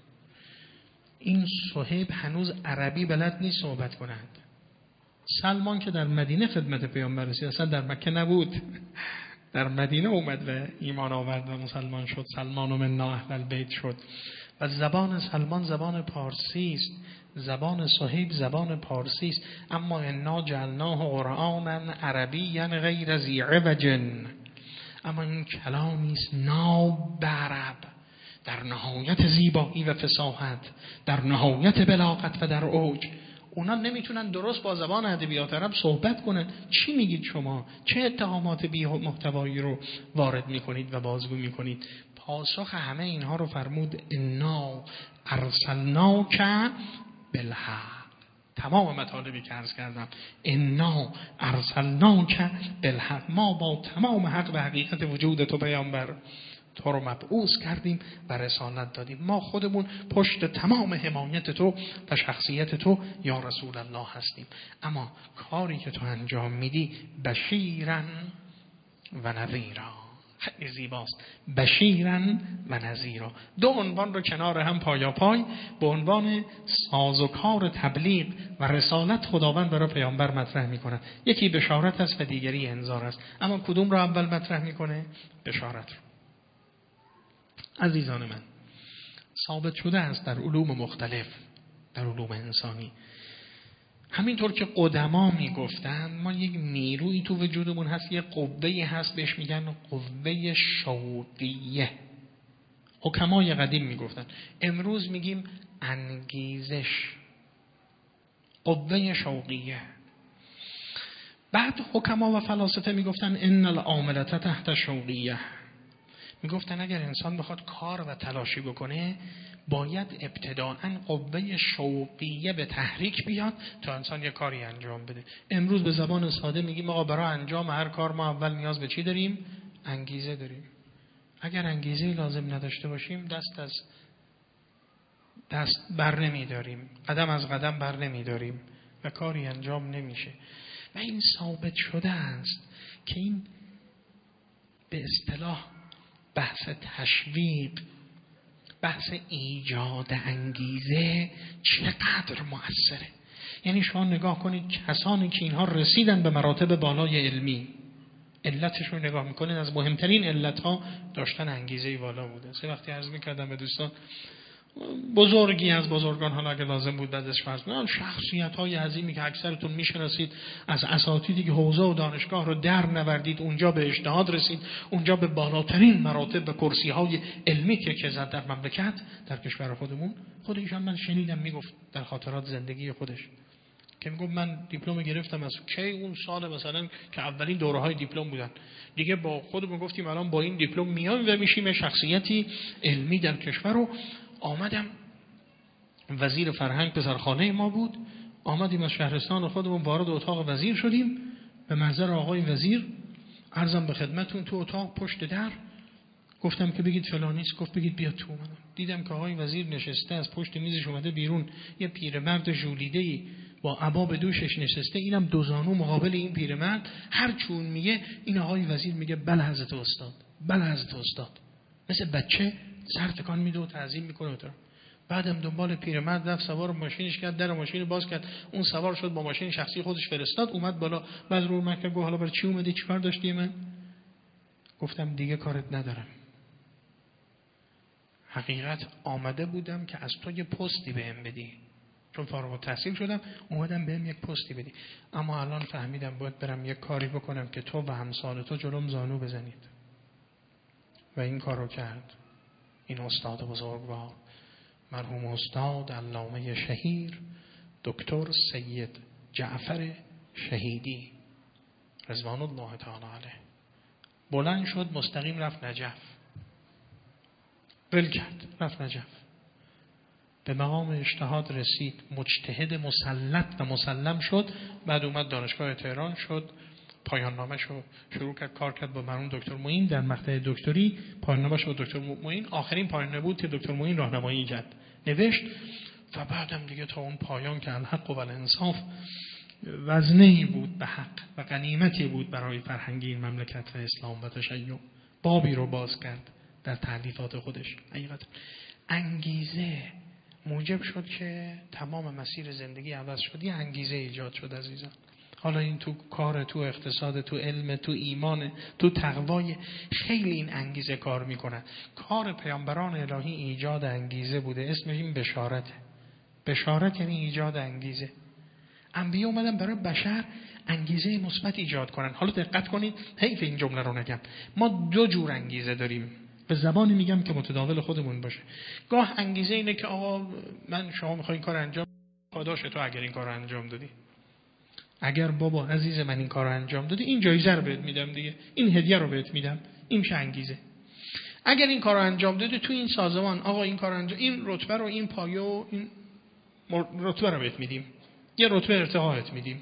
این صهیب هنوز عربی بلد نیست صحبت کند. سلمان که در مدینه خدمت پیامبر رسید، اصلا در مکه نبود، در مدینه اومد و ایمان آورد و مسلمان شد. سلمان و منا اهل البیت شد و زبان سلمان زبان پارسی است، زبان صهیب زبان پارسی است. اما انا جعلناه قرآنا عربیا غیر ذی عوج، اما این کلامی است ناب به عرب، در نهایت زیبایی و فصاحت، در نهایت بلاغت و در اوج. اونا نمیتونن درست با زبان ادبیات عرب صحبت کنن. چی میگید شما؟ چه اتهامات بی محتوایی رو وارد میکنید و بازگو میکنید؟ پاسخ همه اینها رو فرمود انا ارسلناک بالحق. تمام مطالبی که عرض کردم، انا ارسلناک بالحق، ما با تمام حق و حقیقت وجود تو پیامبر تو رو مبعوث کردیم و رسالت دادیم. ما خودمون پشت تمام حمایت تو و شخصیت تو یا رسول الله هستیم. اما کاری که تو انجام میدی بشیرن و نذیرا، خیلی زیباست. بشیرن و نذیرا، دو عنوان رو کنار هم پایا پای به عنوان سازوکار تبلیغ و رسالت خداوند برای پیامبر مطرح میکنه. یکی بشارت است و دیگری انذار است. اما کدوم رو اول مطرح میکنه؟ بشارت رو. عزیزان من، ثابت شده است در علوم مختلف، در علوم انسانی، همینطور که قدما میگفتن ما یک نیرویی تو وجودمون هست، یک قوه‌ای هست بهش میگن قوه شوقیه. حکمای قدیم میگفتن، امروز میگیم انگیزش، قوه شوقیه. بعد حکما و فلاسفه میگفتن ان العامله تحت شوقیه. میگفتن اگر انسان بخواد کار و تلاشی بکنه باید ابتداءً قوه شوقیه به تحریک بیاد تا انسان یه کاری انجام بده. امروز به زبان ساده میگیم آقا برای انجام هر کار ما اول نیاز به چی داریم؟ انگیزه داریم. اگر انگیزه لازم نداشته باشیم دست از دست بر نمیداریم، قدم از قدم بر نمیداریم و کاری انجام نمیشه. و این ثابت شده است که این به اصطلاح بحث تشویق، بحث ایجاد انگیزه چقدر مؤثره. یعنی شما نگاه کنید کسانی که اینها رسیدن به مراتب بالای علمی، علتش رو نگاه میکنید، از مهمترین علتها داشتن انگیزه بالا بوده. سه وقتی عرض میکردم به دوستان، بزرگی از بزرگان، حالا اگه لازم بود بعدش فرض کنم، شخصیت های عظیمی که اکثرتون میشناسید، از اساتیدی که حوزه و دانشگاه رو در نوردید، اونجا به اجتهاد رسید، اونجا به بالاترین مراتب و کرسی های علمی که که زد در مملکت، در کشور خودمون. خود ایشان من شنیدم میگفت در خاطرات زندگی خودش که میگفت من دیپلم گرفتم از کی، اون سال مثلا که اولین دوره های دیپلم بودن دیگه، با خودمون گفتیم الان با این دیپلم میایم و میشیم شخصیتی علمی در کشور. رو آمدم، وزیر فرهنگ پسرخانه ما بود، آمدیم از شهرستان خودمون وارد اتاق وزیر شدیم، به محضر آقای وزیر عرضم به خدمتون تو اتاق پشت در، گفتم که بگید فلانیست، گفت بگید بیاد تو. من دیدم که آقای وزیر نشسته، از پشت میزش اومده بیرون، یه پیرمرد ژولیده‌ای با عبا به دوشش نشسته، اینم دو زانو مقابل این پیرمرد، هر چون میگه این آقای وزیر میگه بله حضرت استاد، بله حضرت استاد، مثل بچه سر تکان میده و تعظیم میکنه. بعدم دنبال پیرمرد رفت، سوار ماشینش کرد، در ماشین باز کرد، اون سوار شد با ماشین شخصی خودش فرستاد، اومد بالا. بعد رو من که گفت حالا برای چی اومدی، چیکار داشتی؟ من گفتم دیگه کارت ندارم، حقیقت آمده بودم که از تو یه پستی بهم بدی، چون فارغ التحصیل شدم اومدم بهم یک پستی بدی، اما الان فهمیدم باید برم یک کاری بکنم که تو و همسال تو جلوم زانو بزنید. و این کارو کرد این استاد بزرگوار، مرحوم استاد علامه شهیر دکتر سید جعفر شهیدی رضوان الله تعالی علیه. بلند شد مستقیم رفت نجف، ول کرد رفت نجف، به مقام اجتهاد رسید، مجتهد مسلط و مسلم شد. بعد اومد دانشگاه تهران شد، پایان نامه شو شروع کرد، کار کرد با مرحوم دکتر معین در مقطع دکتری. پایان نامه شو دکتر معین آخرین پایان نامه بود که دکتر معین راهنمایی کرد، نوشت. و بعدم دیگه تا اون پایان که الحق و الانصاف وزنه‌ای بود به حق و غنیمتی بود برای فرهنگی این مملکت و اسلام و تشیع، بابی رو باز کرد در تألیفات خودش. حقیقت انگیزه موجب شد که تمام مسیر زندگی عوض شد، یه انگیزه ایجاد شد عزیزان. حالا این تو کار، تو اقتصاد، تو علم، تو ایمان، تو تقوای، خیلی این انگیزه کار میکنن. کار پیامبران الهی ایجاد انگیزه بوده، اسم این بشارته. بشارت یعنی ایجاد انگیزه. انبیا اومدن برای بشر انگیزه مثبت ایجاد کنن. حالا دقت کنید، حیف این جمله رو نگم، ما دو جور انگیزه داریم، به زبانی میگم که متداول خودمون باشه. گاه انگیزه اینه که آقا من شما میخوای این کار انجام، پاداش تو اگر این کار انجام دادی، اگر بابا عزیز من این کار انجام دادی این جایزه رو بهت میدم دیگه، این هدیه رو بهت میدم، این میشه انگیزه. اگر این کار انجام دادی تو این سازمان، آقا این کار انجام، این رتبه رو، این پایه و این رتبه رو بهت میدیم، یه رتبه ارتقاءت میدیم،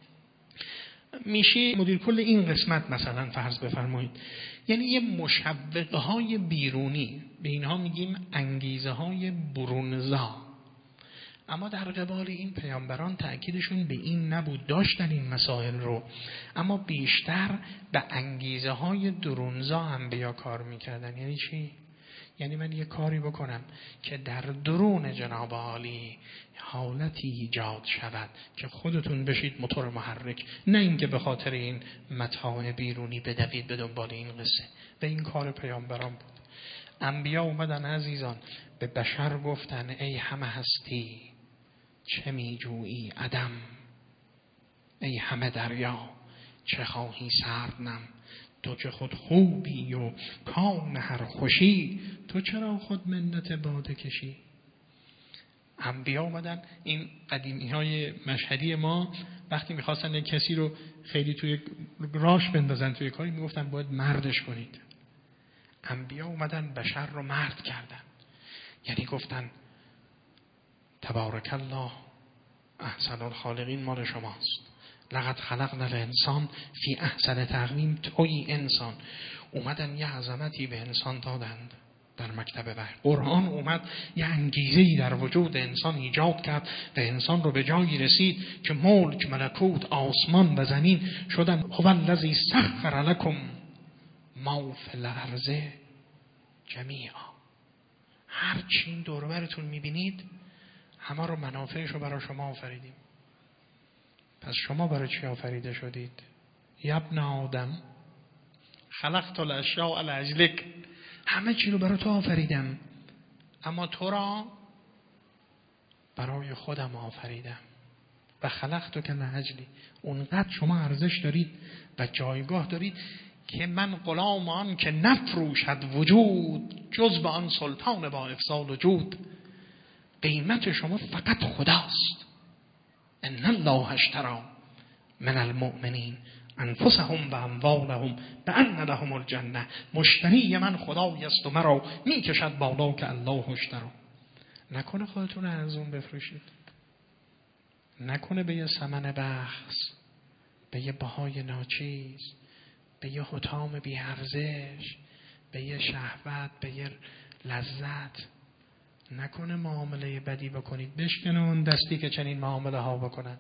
میشی مدیر کل این قسمت مثلا فرض بفرمایید. یعنی یه مشوقه های بیرونی، به اینها میگیم انگیزه های برونزا. اما در قبال این پیامبران تأکیدشون به این نبود، داشتن این مسائل رو، اما بیشتر به انگیزه های درونزا انبیا کار میکردن. یعنی چی؟ یعنی من یه کاری بکنم که در درون جناب عالی حالتی ایجاد شود که خودتون بشید موتور محرک، نه اینکه به خاطر این متاع بیرونی بدوید به دنبال این قصه. و این کار پیامبران بود. انبیا اومدن عزیزان به بشر گفتن ای همه هستی چه می جویی عدم، ای همه دریا چه خواهی سردنم، تو که خود خوبی و کان هر خوشی، تو چرا خود منت باده کشی. انبیا اومدن، این قدیمی های مشهدی ما وقتی میخواستن یک کسی رو خیلی توی راش بندازن توی کاری، میگفتن باید مردش کنید. انبیا اومدن بشر رو مرد کردن، یعنی گفتن تبارک الله احسن الخالقین مال شماست، لقد خلقنا الانسان فی احسن تقویم، توی انسان. اومدن یه عظمتی به انسان دادند در مکتب وحی. قرآن اومد یه انگیزه‌ای در وجود انسان ایجاد کرد و انسان رو به جایی رسید که ملک، ملکوت، آسمان و زمین شدن هو الذی سخر لکم ما فی الارض جمیعا. هر چی این دور و برتون میبینید همه رو منافعش رو برای شما آفریدیم. پس شما برای چی آفریده شدید؟ یبن آدم خلقت الاشیاء لاجلک، همه چی رو برای تو آفریدم، اما تو را برای خودم آفریدم. و خلقتک لاجلی، اونقدر شما ارزش دارید و جایگاه دارید که من غلام آن که نفروشد وجود، جز به آن سلطان با افضال وجود. قیمت شما فقط خداست. ان الله اشتری من المؤمنین انفسهم و اموالهم بان لهم الجنه. مشتری من خدای است و مرا میکشد بالا که الله اشتری. نکنه خودتون ارزون بفروشید، نکنه به یه ثمن بخس، به یه بهای ناچیز، به یه حطام بی ارزش، به یه شهوت، به یه لذت. نکنه معامله بدی بکنید. بشکنه اون دستی که چنین معامله ها بکند.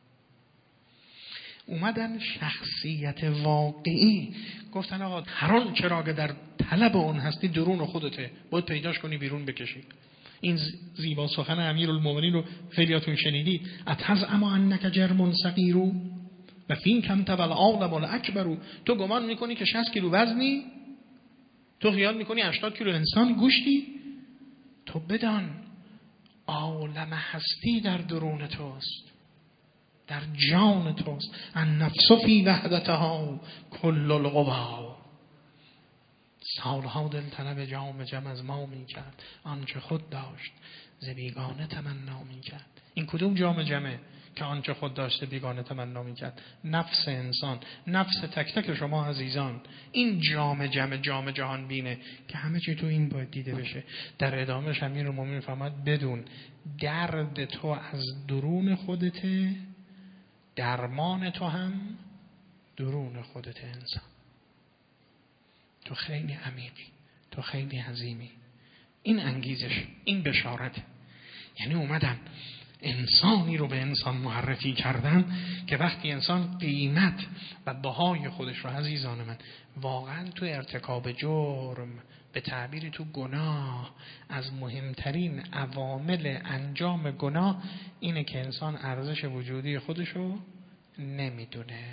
اومدن شخصیت واقعی گفتن آقا هر آن چرا که در طلب اون هستی درون خودته، باید پیداش کنی بیرون بکشی. این زیبا سخن امیرالمومنین رو خیلیاتون شنیدید. اتزعم انک جرم صغیر و فیک انت والعالم الاکبر. تو گمان میکنی که شصت کیلو وزنی؟ تو خیال میکنی هشتاد کیلو انسان گوشتی؟ تو بدان عالم هستی در درون توست، در جان توست. النفس فی وحدتها کل القوا. سالها دلطلب جام جم از ما می کرد، آنچه خود داشت ز بیگانه تمنا می کرد. این کدوم جام جمه که آنچه خود داشته بیگانه تمنا می کرد؟ نفس انسان، نفس تک تک شما عزیزان. این جام جم جام جهان بینه که همه چی تو این باید دیده بشه. در ادامه امیرالمومنین فرمود بدون درد تو از درون خودته، درمان تو هم درون خودت انسان. تو خیلی عمیقی، تو خیلی عظیمی. این انگیزش، این بشارت. یعنی اومدن انسانی رو به انسان معرفی کردن که وقتی انسان قیمت و بهای خودش رو، عزیزان من، واقعا تو ارتکاب جرم، به تعبیری تو گناه، از مهمترین عوامل انجام گناه اینه که انسان ارزش وجودی خودش رو نمیدونه.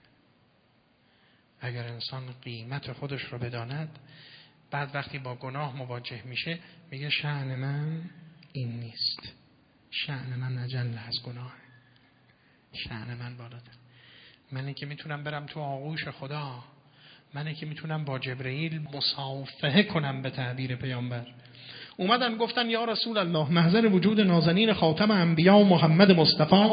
اگر انسان قیمت خودش رو بداند، بعد وقتی با گناه مواجه میشه میگه شأن من این نیست، شأن من اجل از گناه، شأن من بالاتر. منی که میتونم برم تو آغوش خدا، منی که میتونم با جبرئیل مصافحه کنم به تعبیر پیامبر. اومدن گفتن یا رسول الله، محضر وجود نازنین خاتم انبیا و محمد مصطفی،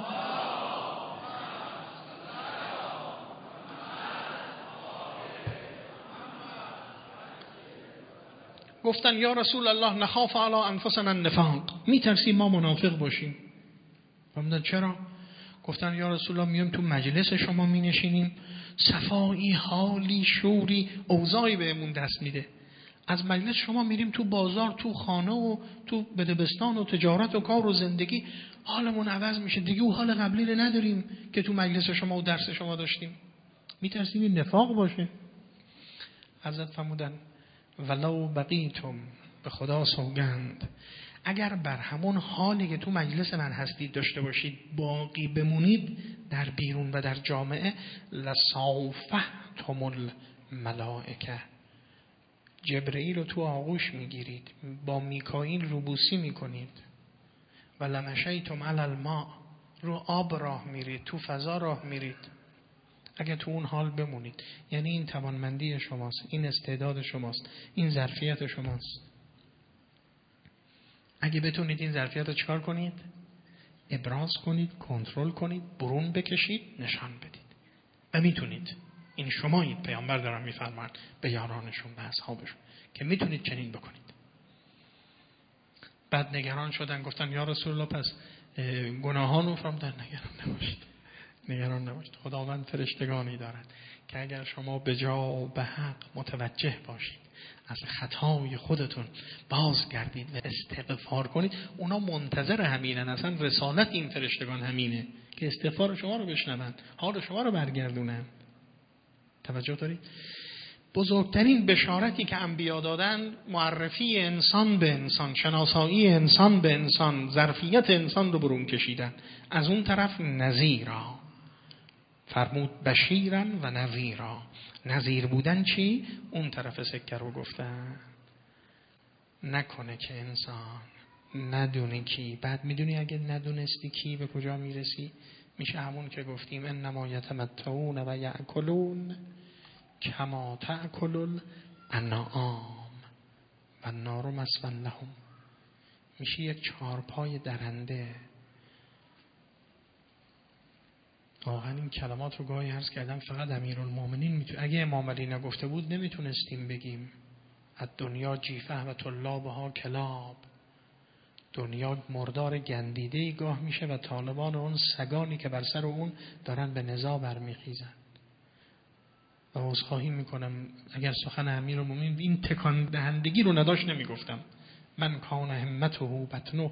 گفتن یا رسول الله نخاف علی انفسنا النفاق، میترسیم ما منافق باشیم. فرمودن چرا؟ گفتن یا رسول الله میام تو مجلس شما مینشینیم، صفایی، حالی، شوری، اوضاعی بهمون دست میده. از مجلس شما میریم تو بازار، تو خانه و تو بدبستان و تجارت و کار و زندگی، حالمون عوض میشه دیگه. اون حال قبلی رو نداریم که تو مجلس شما و درس شما داشتیم. میترسیم این نفاق باشه. حضرت فرمودن ولو بقیتم، به خدا سوگند، اگر بر همون حالی که تو مجلس من هستید داشته باشید باقی بمونید در بیرون و در جامعه، لصافحتم الملائکه، جبرئیل رو تو آغوش میگیرید، با میکائیل روبوسی میکنید، و لمشیتم علی الماء، رو آب راه میرید، تو فضا راه میرید. اگر تو اون حال بمونید، یعنی این توانمندی شماست، این استعداد شماست، این ظرفیت شماست. اگه بتونید این ظرفیت رو چکار کنید؟ ابراز کنید، کنترل کنید، برون بکشید، نشان بدید. و میتونید. این شمایید. پیامبر دارن میفرمان به یارانشون، به اصحابشون که میتونید چنین بکنید. بعد نگران شدن، گفتن یا رسول الله پس گناهان رو فرمودن نگران نباشید. نگران نباشید، خداوند فرشتگانی دارد که اگر شما به جا و به حق متوجه باشید، از خطای خودتون بازگردید و استغفار کنید، اونا منتظر همینن. اصلا رسالت این فرشتگان همینه که استغفار شما رو بشنون، حال شما رو برگردونن. توجه دارید؟ بزرگترین بشارتی که انبیا دادن معرفی انسان به انسان، شناسایی انسان به انسان، ظرفیت انسان رو برون کشیدن. از اون طرف نذیرا فرمود، بشیرن و نذیرا. نذیر بودن چی؟ اون طرف سکه رو گفتن. نکنه که انسان ندونی کی. بعد میدونی اگه ندونستی کی به کجا میرسی؟ میشه همون که گفتیم انما یتمتعون و یأکلون کما تأکل الانعام و النار مثوی لهم. میشه یک چهارپای درنده. واقعا این کلمات رو گاهی عرض کردم فقط امیرالمومنین میتونه. اگه امام علی نگفته بود نمیتونستیم بگیم الدنیا جیفه و طلابها کلاب. دنیا مردار گندیده گاه میشه و طالبان اون سگانی که بر سر اون دارن به نزاع برمیخیزن. و عذرخواهی میکنم اگر سخن امیرالمومنین این تکان دهندگی رو نداشت نمیگفتم. من کان همته بطنه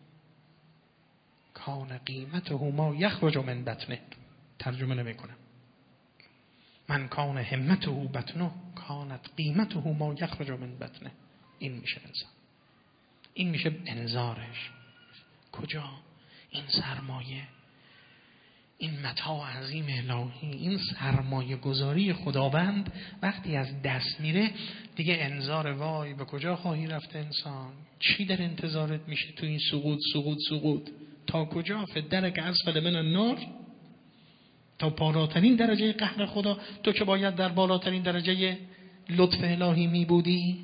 کان قیمته ما یخرج من بطنه. ترجمه نمیکنم. من کان همته بطنه کانت قیمته ما یخرج من بطنه. این میشه انسان. این میشه انذارش. کجا؟ این سرمایه، این متاع عظیم الهی، این سرمایه گذاری خداوند وقتی از دست میره دیگه انذار وای به کجا خواهی رفت انسان. چی در انتظارت میشه تو این سقوط سقوط سقوط تا کجا؟ فدرک اسفل من النار، تا بالاترین درجه قهر خدا. تو که باید در بالاترین درجه لطف الهی می بودی.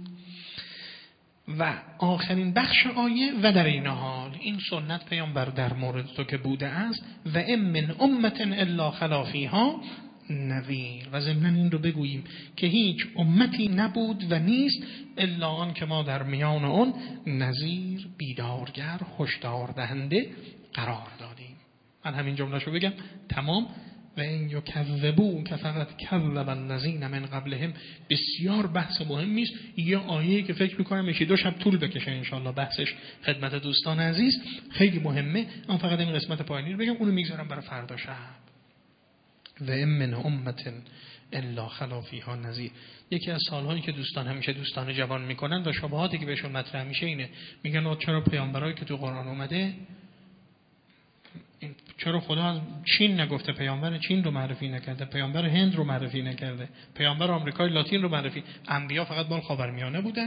و آخرین بخش آیه و در این حال این سنت پیامبر در مورد تو که بوده است و ام من امت الا خلا فیها نذیر. و ضمن این رو بگوییم که هیچ امتی نبود و نیست الا آن که ما در میان اون نذیر، بیدارگر، هشدار دهنده قرار دادیم. من همین جمله‌شو بگم تمام. و این یکذبون که فقط کذب الذین من قبلهم. بسیار بحث مهمی است. یه آیه که فکر می‌کنم یکی دو شب طول بکشه انشالله بحثش خدمت دوستان عزیز. خیلی مهمه. من فقط این قسمت پایانی رو بگم، اونو میگذارم برای فردا شب. و ام من امت الا خلا فیها نذیر. یکی از سالهایی که دوستان همیشه دوستان جوان میکنن و شبهاتی که بهشون مطرح میشه اینه، میگن چرا پیامبرایی که تو قرآن اومده، چرا خدا از چین نگفته، پیامبر چین رو معرفی نکرده، پیامبر هند رو معرفی نکرده، پیامبر آمریکای لاتین رو معرفی، انبیا فقط مال خاورمیانه بودن؟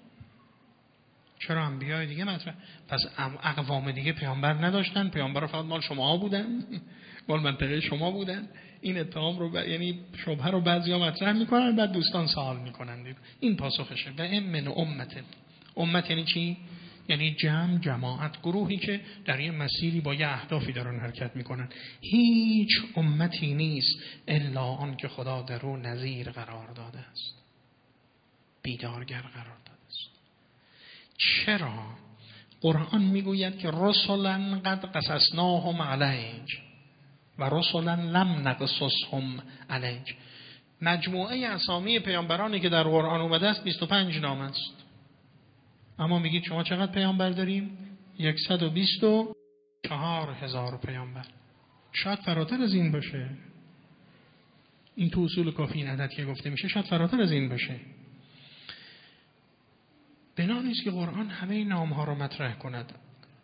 چرا انبیای دیگه مطرح؟ پس اقوام دیگه پیامبر نداشتن؟ پیامبر فقط مال شما بودن؟ مال منطقه شما بودن؟ این اتهام رو ب... یعنی شبهه رو بعضیا مطرح میکنن، بعد دوستان سوال میکنن. این پاسخشه. و ام من امت. امت یعنی چی؟ یعنی جمع، جماعت، گروهی که در یه مسیری با یه اهدافی دارن حرکت میکنن. هیچ امتی نیست الا آن که خدا در او نذیر قرار داده است، بیدارگر قرار داده است. چرا؟ قرآن میگوید که رسلا قد قصصناهم علیک و رسلا لم نقصصهم علیک. مجموعه اسامی پیامبرانی که در قرآن اومده است بیست و پنج نام است. اما میگید شما چقدر پیامبر داریم؟ صد و بیست و چهار هزار پیامبر. شاید فراتر از این باشه. این تو اصول کافی این عدد که گفته میشه شاید فراتر از این باشه. بنا نیست که قرآن همه این نام ها رو مطرح کند.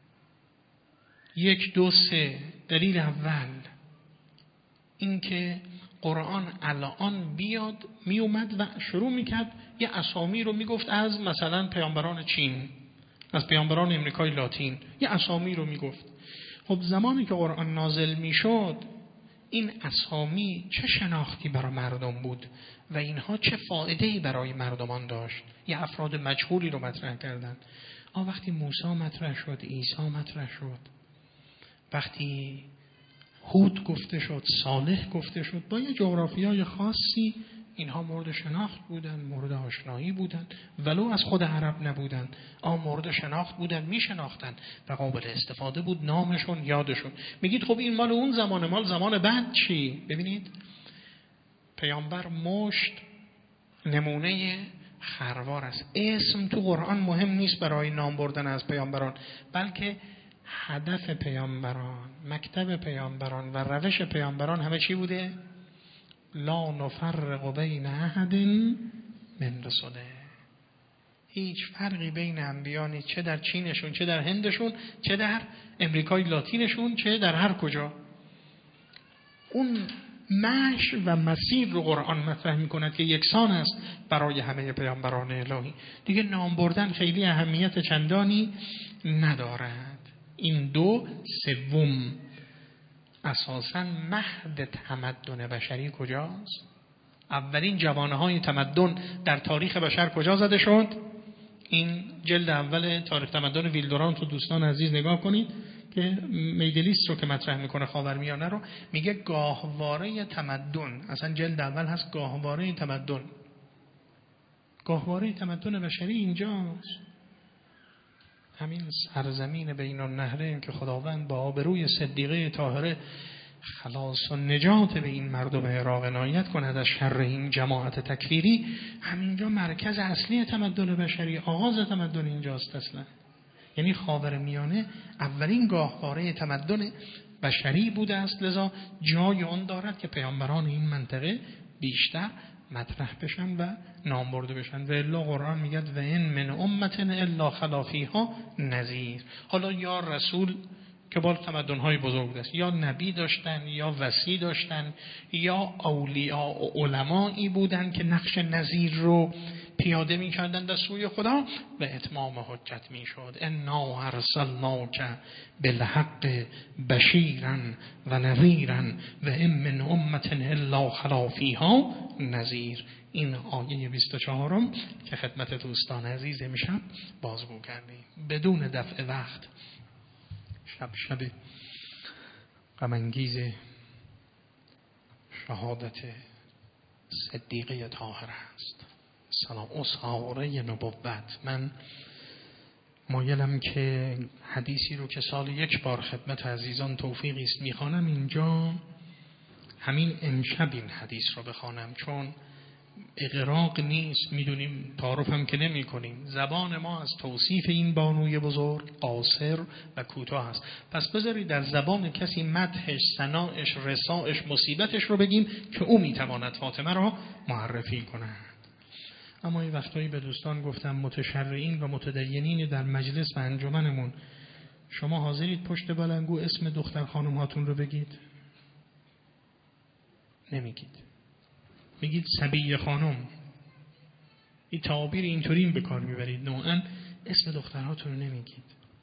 یک دو سه. دلیل اول این که قرآن الان بیاد می اومد و شروع میکرد یه اسامی رو میگفت از مثلا پیامبران چین، از پیامبران امریکای لاتین، یه اسامی رو میگفت. خب زمانی که قرآن نازل میشد این اسامی چه شناختی برای مردم بود و اینها چه فایده‌ای برای مردمان داشت؟ یه افراد مجهولی رو مطرح کردن. آ وقتی موسی مطرح شد، عیسی مطرح شد، وقتی هود گفته شد، صالح گفته شد، با یه جغرافیای خاصی اینها مورد شناخت بودن، مورد آشنایی بودن، ولو از خود عرب نبودن، اما مورد شناخت بودن، می شناختن و قابل استفاده بود نامشون، یادشون. میگید خب این مال اون زمان، مال زمان بعد چی؟ ببینید پیامبر مشت نمونه خروار است. اسم تو قرآن مهم نیست برای نام بردن از پیامبران، بلکه هدف پیامبران، مکتب پیامبران و روش پیامبران همه چی بوده؟ لا نفرق بین احد من رسله. هیچ فرقی بین انبیا نیست، چه در چینشون، چه در هندشون، چه در امریکای لاتینشون، چه در هر کجا. اون مشی و مسیر رو قرآن مطرح می‌کند که یکسان است برای همه پیامبران الهی. دیگه نام بردن خیلی اهمیت چندانی ندارد. این دو. سوم، اساساً مهد تمدن بشری کجاست؟ اولین جوانه‌های تمدن در تاریخ بشر کجا زده شد؟ این جلد اول تاریخ تمدن ویلدورانت رو دوستان عزیز نگاه کنید که میدلیست رو که مطرح میکنه خاورمیانه رو، میگه گاهواره تمدن. اصلا جلد اول هست گاهواره تمدن. گاهواره تمدن بشری اینجاست، همین سرزمین بین النهرین که خداوند با آبروی صدیقه طاهره خلاص و نجات به این مردم عراق عنایت کند از شر این جماعت تکفیری. همینجا مرکز اصلی تمدن بشری، آغاز تمدن اینجاست اصلا. یعنی خاورمیانه اولین گاهواره تمدن بشری بوده است، لذا جای آن دارد که پیامبران این منطقه بیشتر مطرح بشن و نام برده بشن. و الا قرآن میگه و ان من امت الا خلا فیها نذیر. حالا یا رسول که بال تمدن‌های بزرگ است، یا نبی داشتن، یا وصی داشتن، یا اولیاء و علمایی بودن که نقش نذیر رو پیاده می‌کردن در سوی خدا و اتمام حجت می‌شد. انا ارسلناک بالحق بشیرا و نذیرا و ان من امة الا خلا فیها نذیر. این آیه بیست و چهارم که خدمت دوستان عزیز امشب بازگو کردیم. بدون دفع وقت، شب شب غم‌انگیز شهادت صدیقه طاهره است. سلام اسعاره نبوت. من مایلم که حدیثی رو که سال یک بار خدمت عزیزان توفیقی است میخوانم، اینجا همین امشب این حدیث رو بخوانم، چون اغراق نیست، میدونیم تعارف هم که نمی کنیم. زبان ما از توصیف این بانوی بزرگ قاصر و کوتاه است. پس بذارید در زبان کسی مدحش، ثنایش، رثایش، مصیبتش رو بگیم که او میتواند فاطمه را معرفی کند. اما این وقتایی به دوستان گفتم متشرعین و متدینین در مجلس و انجمنمون، شما حاضرید پشت بلنگو اسم دختر خانم هاتون رو بگید؟ نمیگید، میگید صبیه خانم. این تعابیر اینطوری به کار میبرید، نوعا اسم دخترهاتون رو نمیگید.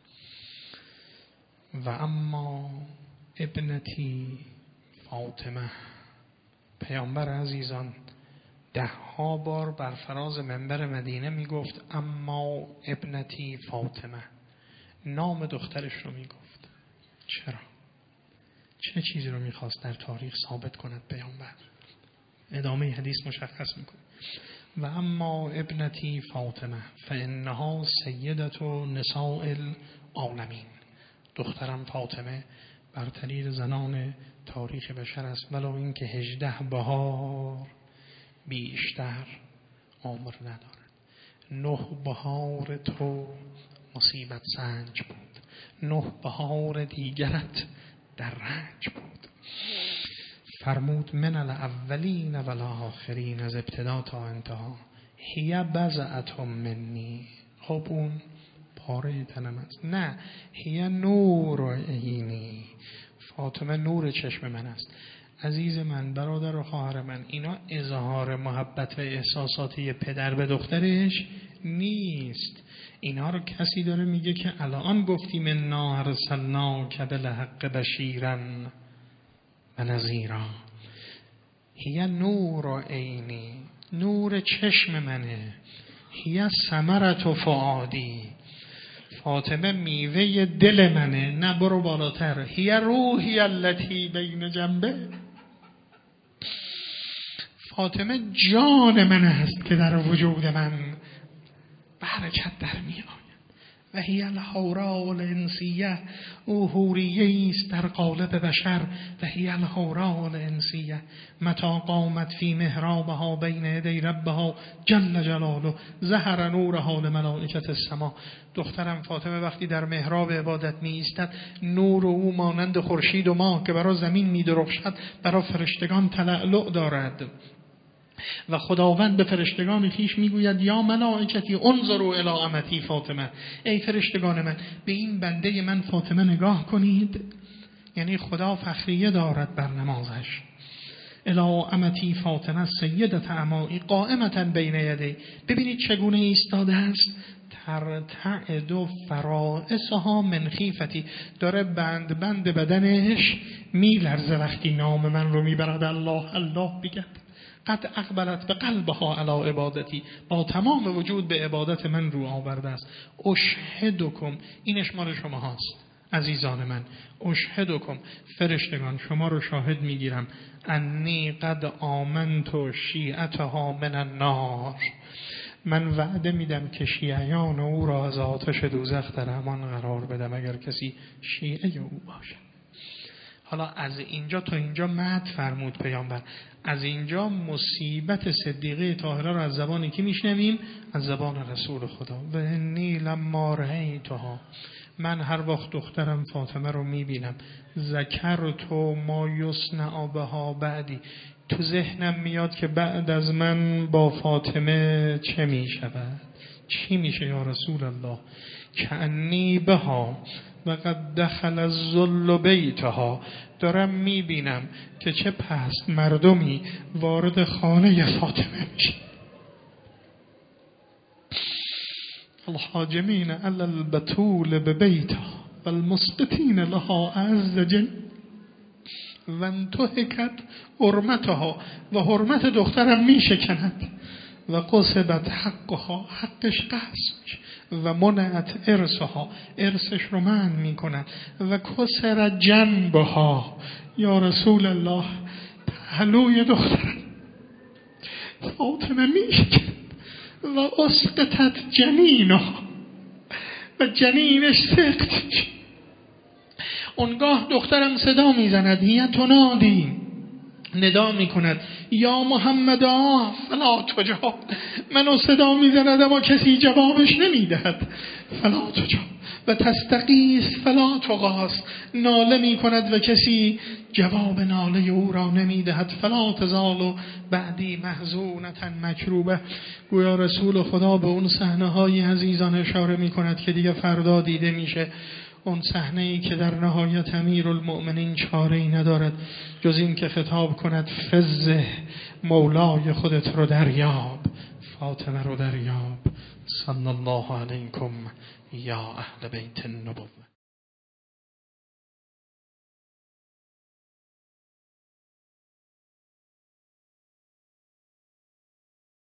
و اما ابنتی فاطمه، پیامبر عزیزان ده ها بار بر فراز منبر مدینه میگفت اما ابنتی فاطمه، نام دخترش رو میگفت. چرا؟ چه چیزی رو میخواست در تاریخ ثابت کند پیامبر؟ ادامه حدیث مشخص میکنه. و اما ابنتی فاطمه فانها سیدت نساء العالمین، دخترم فاطمه برترین زنان تاریخ بشر است، ولو اینکه هجده بهار بیشتر عمر ندارد. نه بهار تو مصیبت سنج بود، نه بهار دیگرت در رنج بود. فرمود من الاولین و الاخرین، از ابتدا تا انتها. هی بضعة منی، خب اون پاره تنم است. نه، هی نور عینی، فاطمه نور چشم من است. عزیز من، برادر و خواهر من، اینا اظهار محبت و احساساتی پدر به دخترش نیست. اینا رو کسی داره میگه که الان گفتیم انا ارسلناک بالحق بشیرا و نذیرا. هی نور عینی، نور چشم منه. هی ثمرة فؤادی، فاطمه میوه دل منه. نه برو بالاتر، هی روحی التی بین جنبه، فاطمه جان من است که در وجود من برکت در می آید. و هی الحوراء الانسیه، او حوریه است در قالب بشر. و هی الحوراء الانسیه متی قامت فی محرابها بین یدی ربها جل جلاله ظهر نورها لملائکة السما. دخترم فاطمه وقتی در محراب عبادت می ایستد، نور او مانند خورشید و ماه که برای زمین می درخشد برای فرشتگان تلألؤ دارد. و خداوند به فرشتگان خویش میگوید یا ملائکتی انظروا الی امتی فاطمه، ای فرشتگان من به این بنده من فاطمه نگاه کنید. یعنی خدا فخریه دارد بر نمازش. الی امتی فاطمه سیدة اعمائی قائمة بین یدی، ببینید چگونه ایستاده است. ترتعد فرائسها من خیفتی، داره بند بند بدنش میلرزه وقتی نام من رو میبرد الله الله بگد. قد اقبلت به قلبها علی عبادتی، با تمام وجود به عبادت من رو آورده است. اشهدکم، این اشمار شما هاست عزیزان من. اشهدکم، فرشتگان شما رو شاهد میگیرم. انی قد آمنت شیعتها من النار، من وعده میدم که شیعیان او را از آتش دوزخ در امان قرار بدم اگر کسی شیعه او باشه. حالا از اینجا تا اینجا مد فرمود پیامبر. از اینجا مصیبت صدیقه طاهره را از زبان کی میشنویم؟ از زبان رسول خدا. و انی لما رأیتها، من هر وقت دخترم فاطمه رو میبینم، ذکرت ما یصنع بها بعدی، تو ذهنم میاد که بعد از من با فاطمه چه میشود، چی میشه یا رسول الله. کأنی بها و قد دخل الذل بیتها، دارم میبینم که چه پست مردمی وارد خانه فاطمه میشه. الحاجمین علی البتول ببیتها و المسقطین لها عز جن و انتهکت حرمتها، و حرمت دخترم میشکند. و قصبت حقها، حقش قصد، و منعت ارثها، ارثش رو منع میکنن. و کسر جنبها، یا رسول الله پهلوی دخترم فاطمه میشکند. و اسقطت جنینها، و جنینش سقط میشه. اونگاه دخترم صدا میزند، هی تنادی، ندا میکند، یا محمد آه فلا تجاب، منو صدا میزند اما کسی جوابش نمیدهد. فلا تجاب و تستغیث فلا تغاث، ناله میکند و کسی جواب ناله او را نمیدهد. فلا تزال بعدی محزونة مکروبه. گویا رسول خدا به اون صحنه های عزیزان اشاره میکند که دیگه فردا دیده میشه. اون صحنه ای که در نهایت امیرالمؤمنین چاره ای ندارد جز این که خطاب کند فزه، مولای خودت رو دریاب، فاطمه رو دریاب. صلی الله علیکم یا اهل بیت النبوة.